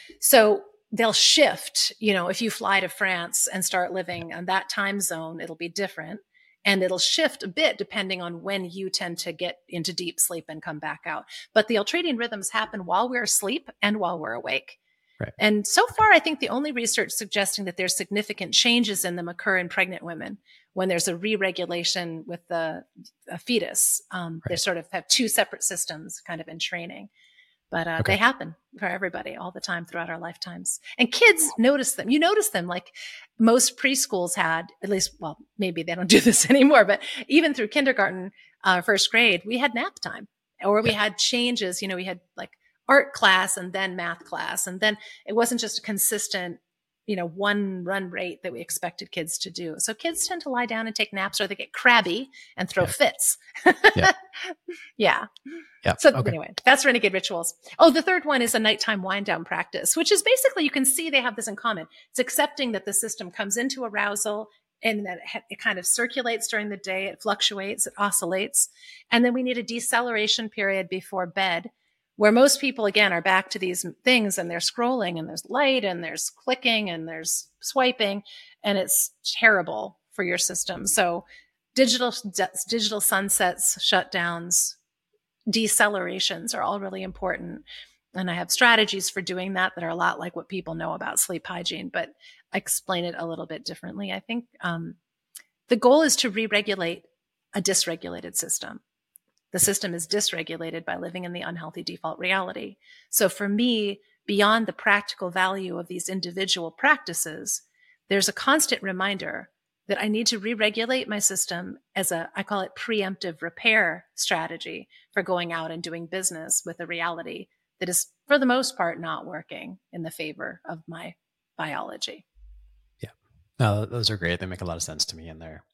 So they'll shift. You know, if you fly to France and start living on that time zone, it'll be different. And it'll shift a bit depending on when you tend to get into deep sleep and come back out. But the ultradian rhythms happen while we're asleep and while we're awake. Right. And so far, I think the only research suggesting that there's significant changes in them occur in pregnant women when there's a re-regulation with the a fetus. Um, right. They sort of have two separate systems kind of in training. But uh, okay. they happen for everybody all the time throughout our lifetimes. And kids notice them. You notice them like most preschools had, at least, well, maybe they don't do this anymore, but even through kindergarten, uh, first grade, we had nap time or we yeah. had changes. You know, we had like art class and then math class. And then it wasn't just a consistent, you know, one run rate that we expected kids to do. So kids tend to lie down and take naps, or they get crabby and throw yeah. fits. yeah. yeah. Yeah. So okay. anyway, that's renegade rituals. Oh, the third one is a nighttime wind down practice, which is basically, you can see they have this in common. It's accepting that the system comes into arousal and that it kind of circulates during the day. It fluctuates, it oscillates. And then we need a deceleration period before bed, where most people, again, are back to these things and they're scrolling and there's light and there's clicking and there's swiping, and it's terrible for your system. So digital, digital sunsets, shutdowns, decelerations are all really important. And I have strategies for doing that that are a lot like what people know about sleep hygiene, but I explain it a little bit differently. I think um, the goal is to re-regulate a dysregulated system. The system is dysregulated by living in the unhealthy default reality. So for me, beyond the practical value of these individual practices, there's a constant reminder that I need to re-regulate my system as a, I call it preemptive repair strategy for going out and doing business with a reality that is, for the most part, not working in the favor of my biology. Yeah. No, those are great. They make a lot of sense to me, and they're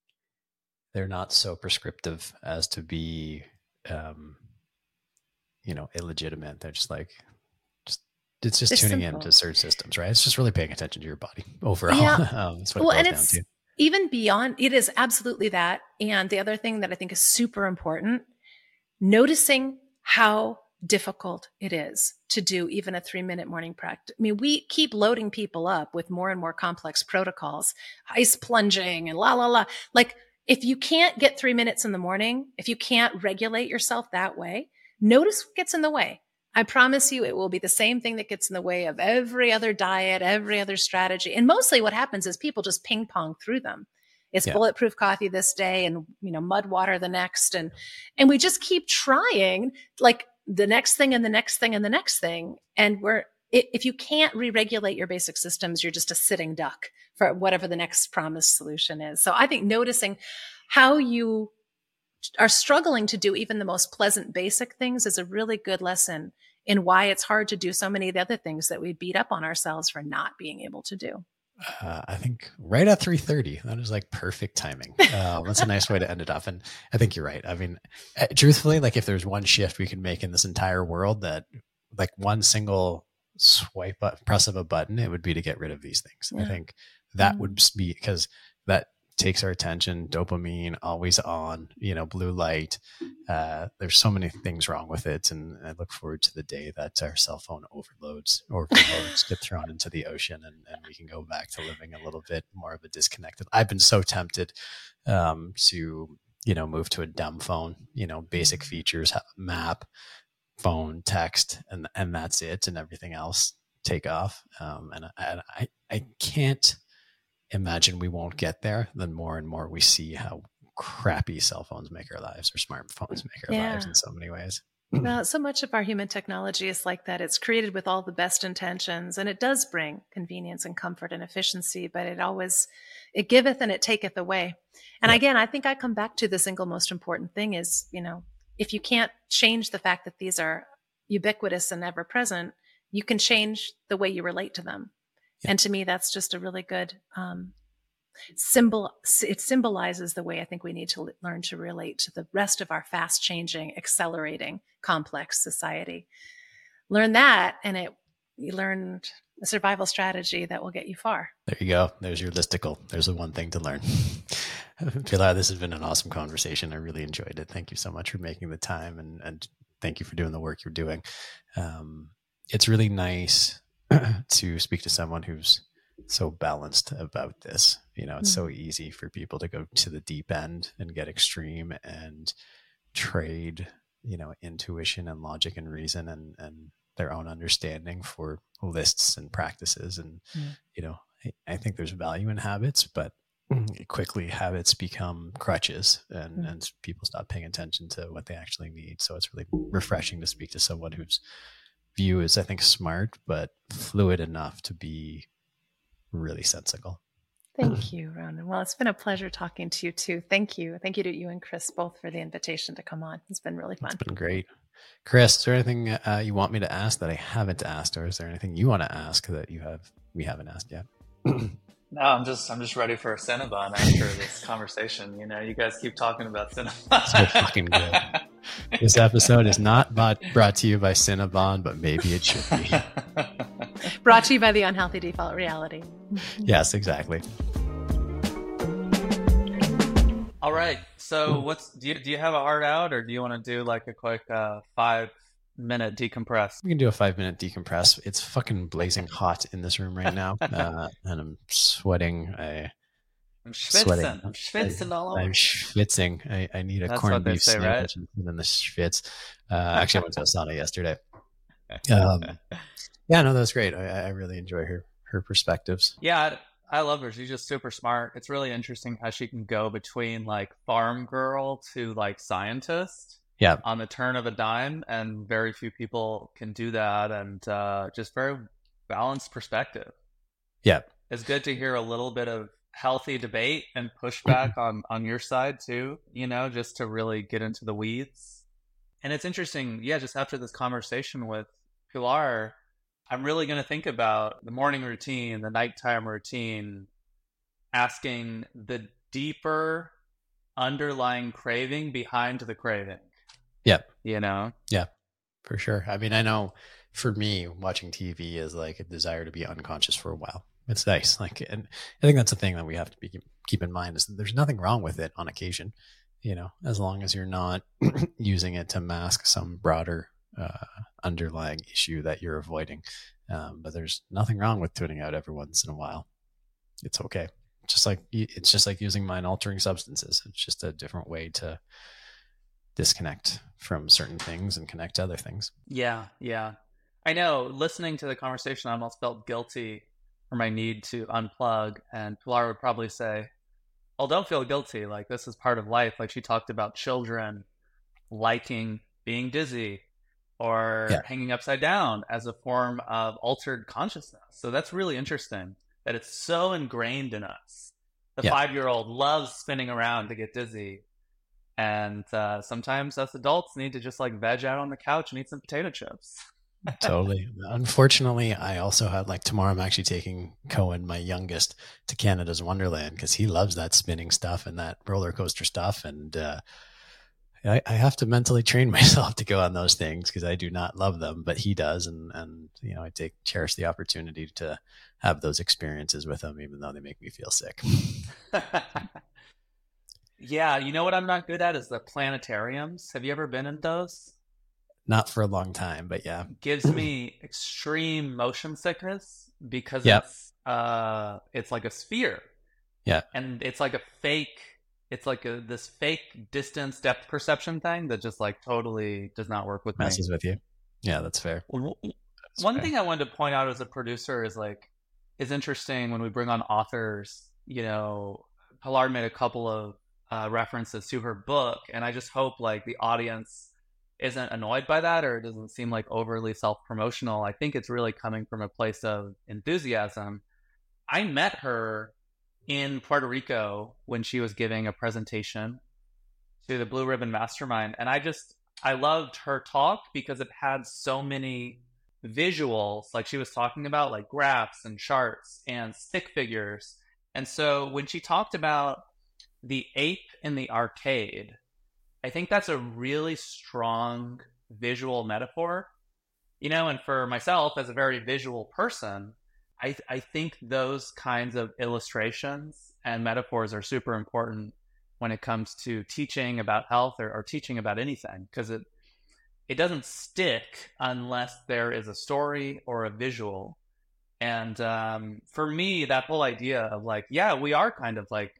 they're not so prescriptive as to be, um, you know, illegitimate. They're just like, just it's just It's tuning simple. into certain systems, right? It's just really paying attention to your body overall. Yeah. um, that's what Well, it and boils it's down to. even beyond, it is absolutely that. And the other thing that I think is super important, noticing how difficult it is to do even a three minute morning practice. I mean, we keep loading people up with more and more complex protocols, ice plunging and la, la, la. Like, if you can't get three minutes in the morning, if you can't regulate yourself that way, notice what gets in the way. I promise you it will be the same thing that gets in the way of every other diet, every other strategy. And mostly what happens is people just ping pong through them. It's yeah. bulletproof coffee this day and, you know, mud water the next. And, and we just keep trying like the next thing and the next thing and the next thing. And we're, if you can't re-regulate your basic systems, you're just a sitting duck for whatever the next promised solution is. So I think noticing how you are struggling to do even the most pleasant basic things is a really good lesson in why it's hard to do so many of the other things that we beat up on ourselves for not being able to do. Uh, I think right at three thirty, that is like perfect timing. Uh, that's a nice way to end it off. And I think you're right. I mean, uh, truthfully, like if there's one shift we could make in this entire world, that like one single swipe up, press of a button, it would be to get rid of these things. Yeah. I think that mm-hmm. would be, because that takes our attention, dopamine, always on, you know, blue light. Uh, there's so many things wrong with it. And I look forward to the day that our cell phone overloads or overloads get thrown into the ocean, and, and we can go back to living a little bit more of a disconnected. I've been so tempted um, to, you know, move to a dumb phone, you know, basic features, have a map, phone, text, and, and that's it. And everything else take off. Um, and I, I, I can't imagine we won't get there. Then more and more we see how crappy cell phones make our lives, or smartphones make our yeah. lives in so many ways. Well, so much of our human technology is like that. It's created with all the best intentions, and it does bring convenience and comfort and efficiency, but it always, it giveth and it taketh away. And Yep. again, I think I come back to the single most important thing is, you know, if you can't change the fact that these are ubiquitous and ever present, you can change the way you relate to them. Yep. And to me, that's just a really good um, symbol. It symbolizes the way I think we need to learn to relate to the rest of our fast changing, accelerating, complex society. Learn that, and it you learned a survival strategy that will get you far. There you go. There's your listicle. There's the one thing to learn. Pilar, this has been an awesome conversation. I really enjoyed it. Thank you so much for making the time, and, and thank you for doing the work you're doing. Um, it's really nice to speak to someone who's so balanced about this. You know, it's mm-hmm. so easy for people to go to the deep end and get extreme and trade, you know, intuition and logic and reason and, and their own understanding for lists and practices. And, mm-hmm. you know, I, I think there's value in habits, but quickly habits become crutches and, mm-hmm. and people stop paying attention to what they actually need. So it's really refreshing to speak to someone whose view is, I think, smart, but fluid enough to be really sensical. Thank you, Ronan. Well, it's been a pleasure talking to you too. Thank you. Thank you to you and Chris both for the invitation to come on. It's been really fun. It's been great. Chris, is there anything uh, you want me to ask that I haven't asked, or is there anything you want to ask that you have we haven't asked yet? No, I'm just I'm just ready for a Cinnabon after this conversation. You know, you guys keep talking about Cinnabon. So fucking good. This episode is not bought, brought to you by Cinnabon, but maybe it should be. Brought to you by the Unhealthy Default Reality. Yes, exactly. All right. So, what's do you do? You have a heart out, or do you want to do like a quick uh, five minute decompress? We can do a five minute decompress. It's fucking blazing hot in this room right now, uh, and I'm sweating. I, I'm schwitzing. Sweating. I'm schwitzing all over. I'm schwitzing. I, I need a That's corned beef say, sandwich right? and then the schwitz. Uh, actually, I went to a sauna yesterday. Um, yeah, no, that's great. I, I really enjoy her her perspectives. Yeah, I, I love her. She's just super smart. It's really interesting how she can go between like farm girl to like scientist. Yeah, on the turn of a dime, and very few people can do that, and uh, just very balanced perspective. Yeah, it's good to hear a little bit of healthy debate and pushback on on your side too. You know, just to really get into the weeds. And it's interesting, yeah. Just after this conversation with Pilar, I'm really going to think about the morning routine, the nighttime routine, asking the deeper underlying craving behind the craving. Yeah. You know? Yeah, for sure. I mean, I know for me, watching T V is like a desire to be unconscious for a while. It's nice. Like, and I think that's the thing that we have to be, keep in mind is that there's nothing wrong with it on occasion, you know, as long as you're not using it to mask some broader uh, underlying issue that you're avoiding. Um, but there's nothing wrong with tuning out every once in a while. It's okay. Just like, it's just like using mind altering substances. It's just a different way to disconnect from certain things and connect to other things. Yeah, yeah. I know, listening to the conversation, I almost felt guilty for my need to unplug. And Pilar would probably say, oh, don't feel guilty. Like, this is part of life. Like, she talked about children liking being dizzy or yeah. hanging upside down as a form of altered consciousness. So that's really interesting that it's so ingrained in us. The yeah. five-year-old loves spinning around to get dizzy. And uh, sometimes us adults need to just like veg out on the couch and eat some potato chips. Totally. Unfortunately, I also have like tomorrow I'm actually taking Cohen, my youngest, to Canada's Wonderland because he loves that spinning stuff and that roller coaster stuff. And uh, I, I have to mentally train myself to go on those things because I do not love them, but he does. And, and you know, I take cherish the opportunity to have those experiences with him, even though they make me feel sick. Yeah, you know what I'm not good at is the planetariums. Have you ever been in those? Not for a long time, but yeah. Gives me extreme motion sickness because yep. it's uh it's like a sphere. Yeah. And it's like a fake it's like a this fake distance depth perception thing that just like totally does not work with me. Messes with you. Yeah, that's fair. That's One fair. thing I wanted to point out as a producer is like is interesting when we bring on authors, you know, Pilar made a couple of Uh, references to her book, and I just hope like the audience isn't annoyed by that, or it doesn't seem like overly self-promotional. I think it's really coming from a place of enthusiasm. I met her in Puerto Rico when she was giving a presentation to the Blue Ribbon Mastermind. And I just, I loved her talk because it had so many visuals, like she was talking about, like graphs and charts and stick figures. And so when she talked about the ape in the arcade, I think that's a really strong visual metaphor, you know, and for myself as a very visual person, I, I think those kinds of illustrations and metaphors are super important when it comes to teaching about health or, or teaching about anything, because it it doesn't stick unless there is a story or a visual. And um, for me, that whole idea of like, yeah, we are kind of like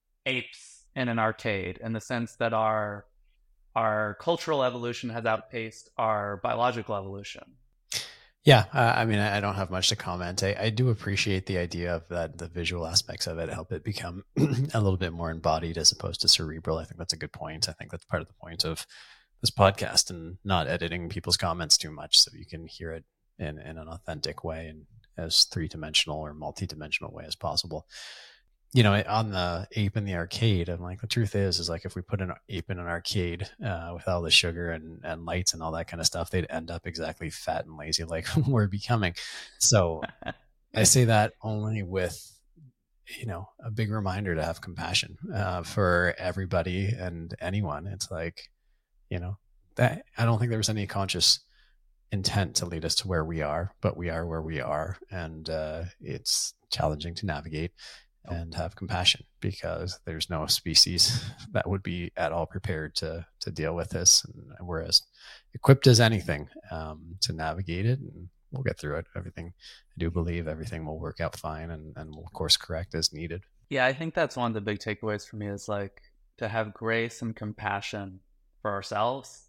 apes in an arcade in the sense that our our cultural evolution has outpaced our biological evolution. Yeah, uh, I mean, I don't have much to comment. I, I do appreciate the idea of that, the visual aspects of it help it become a little bit more embodied as opposed to cerebral. I think that's a good point. I think that's part of the point of this podcast, and not editing people's comments too much so you can hear it in, in an authentic way and as three-dimensional or multi-dimensional way as possible. You know, on the ape in the arcade, I'm like, the truth is, is like if we put an ape in an arcade uh, with all the sugar and, and lights and all that kind of stuff, they'd end up exactly fat and lazy like we're becoming. So I say that only with, you know, a big reminder to have compassion uh, for everybody and anyone. It's like, you know, that I don't think there was any conscious intent to lead us to where we are, but we are where we are. And uh, it's challenging to navigate and have compassion, because there's no species that would be at all prepared to to deal with this. And we're as equipped as anything um, to navigate it, and we'll get through it. Everything, I do believe everything will work out fine, and, and we'll course correct as needed. Yeah, I think that's one of the big takeaways for me is like to have grace and compassion for ourselves.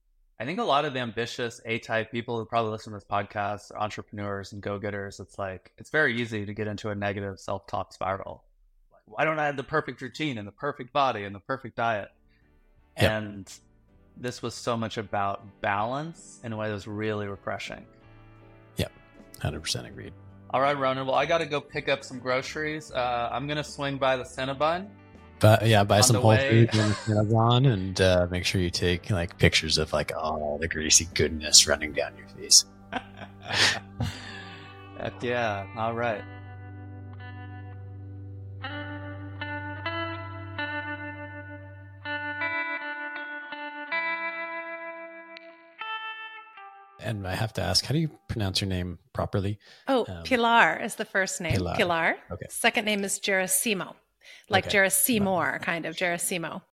I think a lot of the ambitious A-type people who probably listen to this podcast are entrepreneurs and go-getters. It's like, it's very easy to get into a negative self-talk spiral. Like, why don't I have the perfect routine and the perfect body and the perfect diet? Yep. And this was so much about balance in a way that was really refreshing. Yep, one hundred percent agreed. All right, Ronan. Well, I got to go pick up some groceries. Uh, I'm going to swing by the Cinnabon. But yeah, buy some Whole Foods on Amazon, and uh, make sure you take like pictures of like all the greasy goodness running down your face. Heck yeah! All right. And I have to ask, how do you pronounce your name properly? Oh, um, Pilar is the first name. Pilar. Pilar. Okay. Second name is Gersimo. Like okay. Gersimo, kind of Gersimo.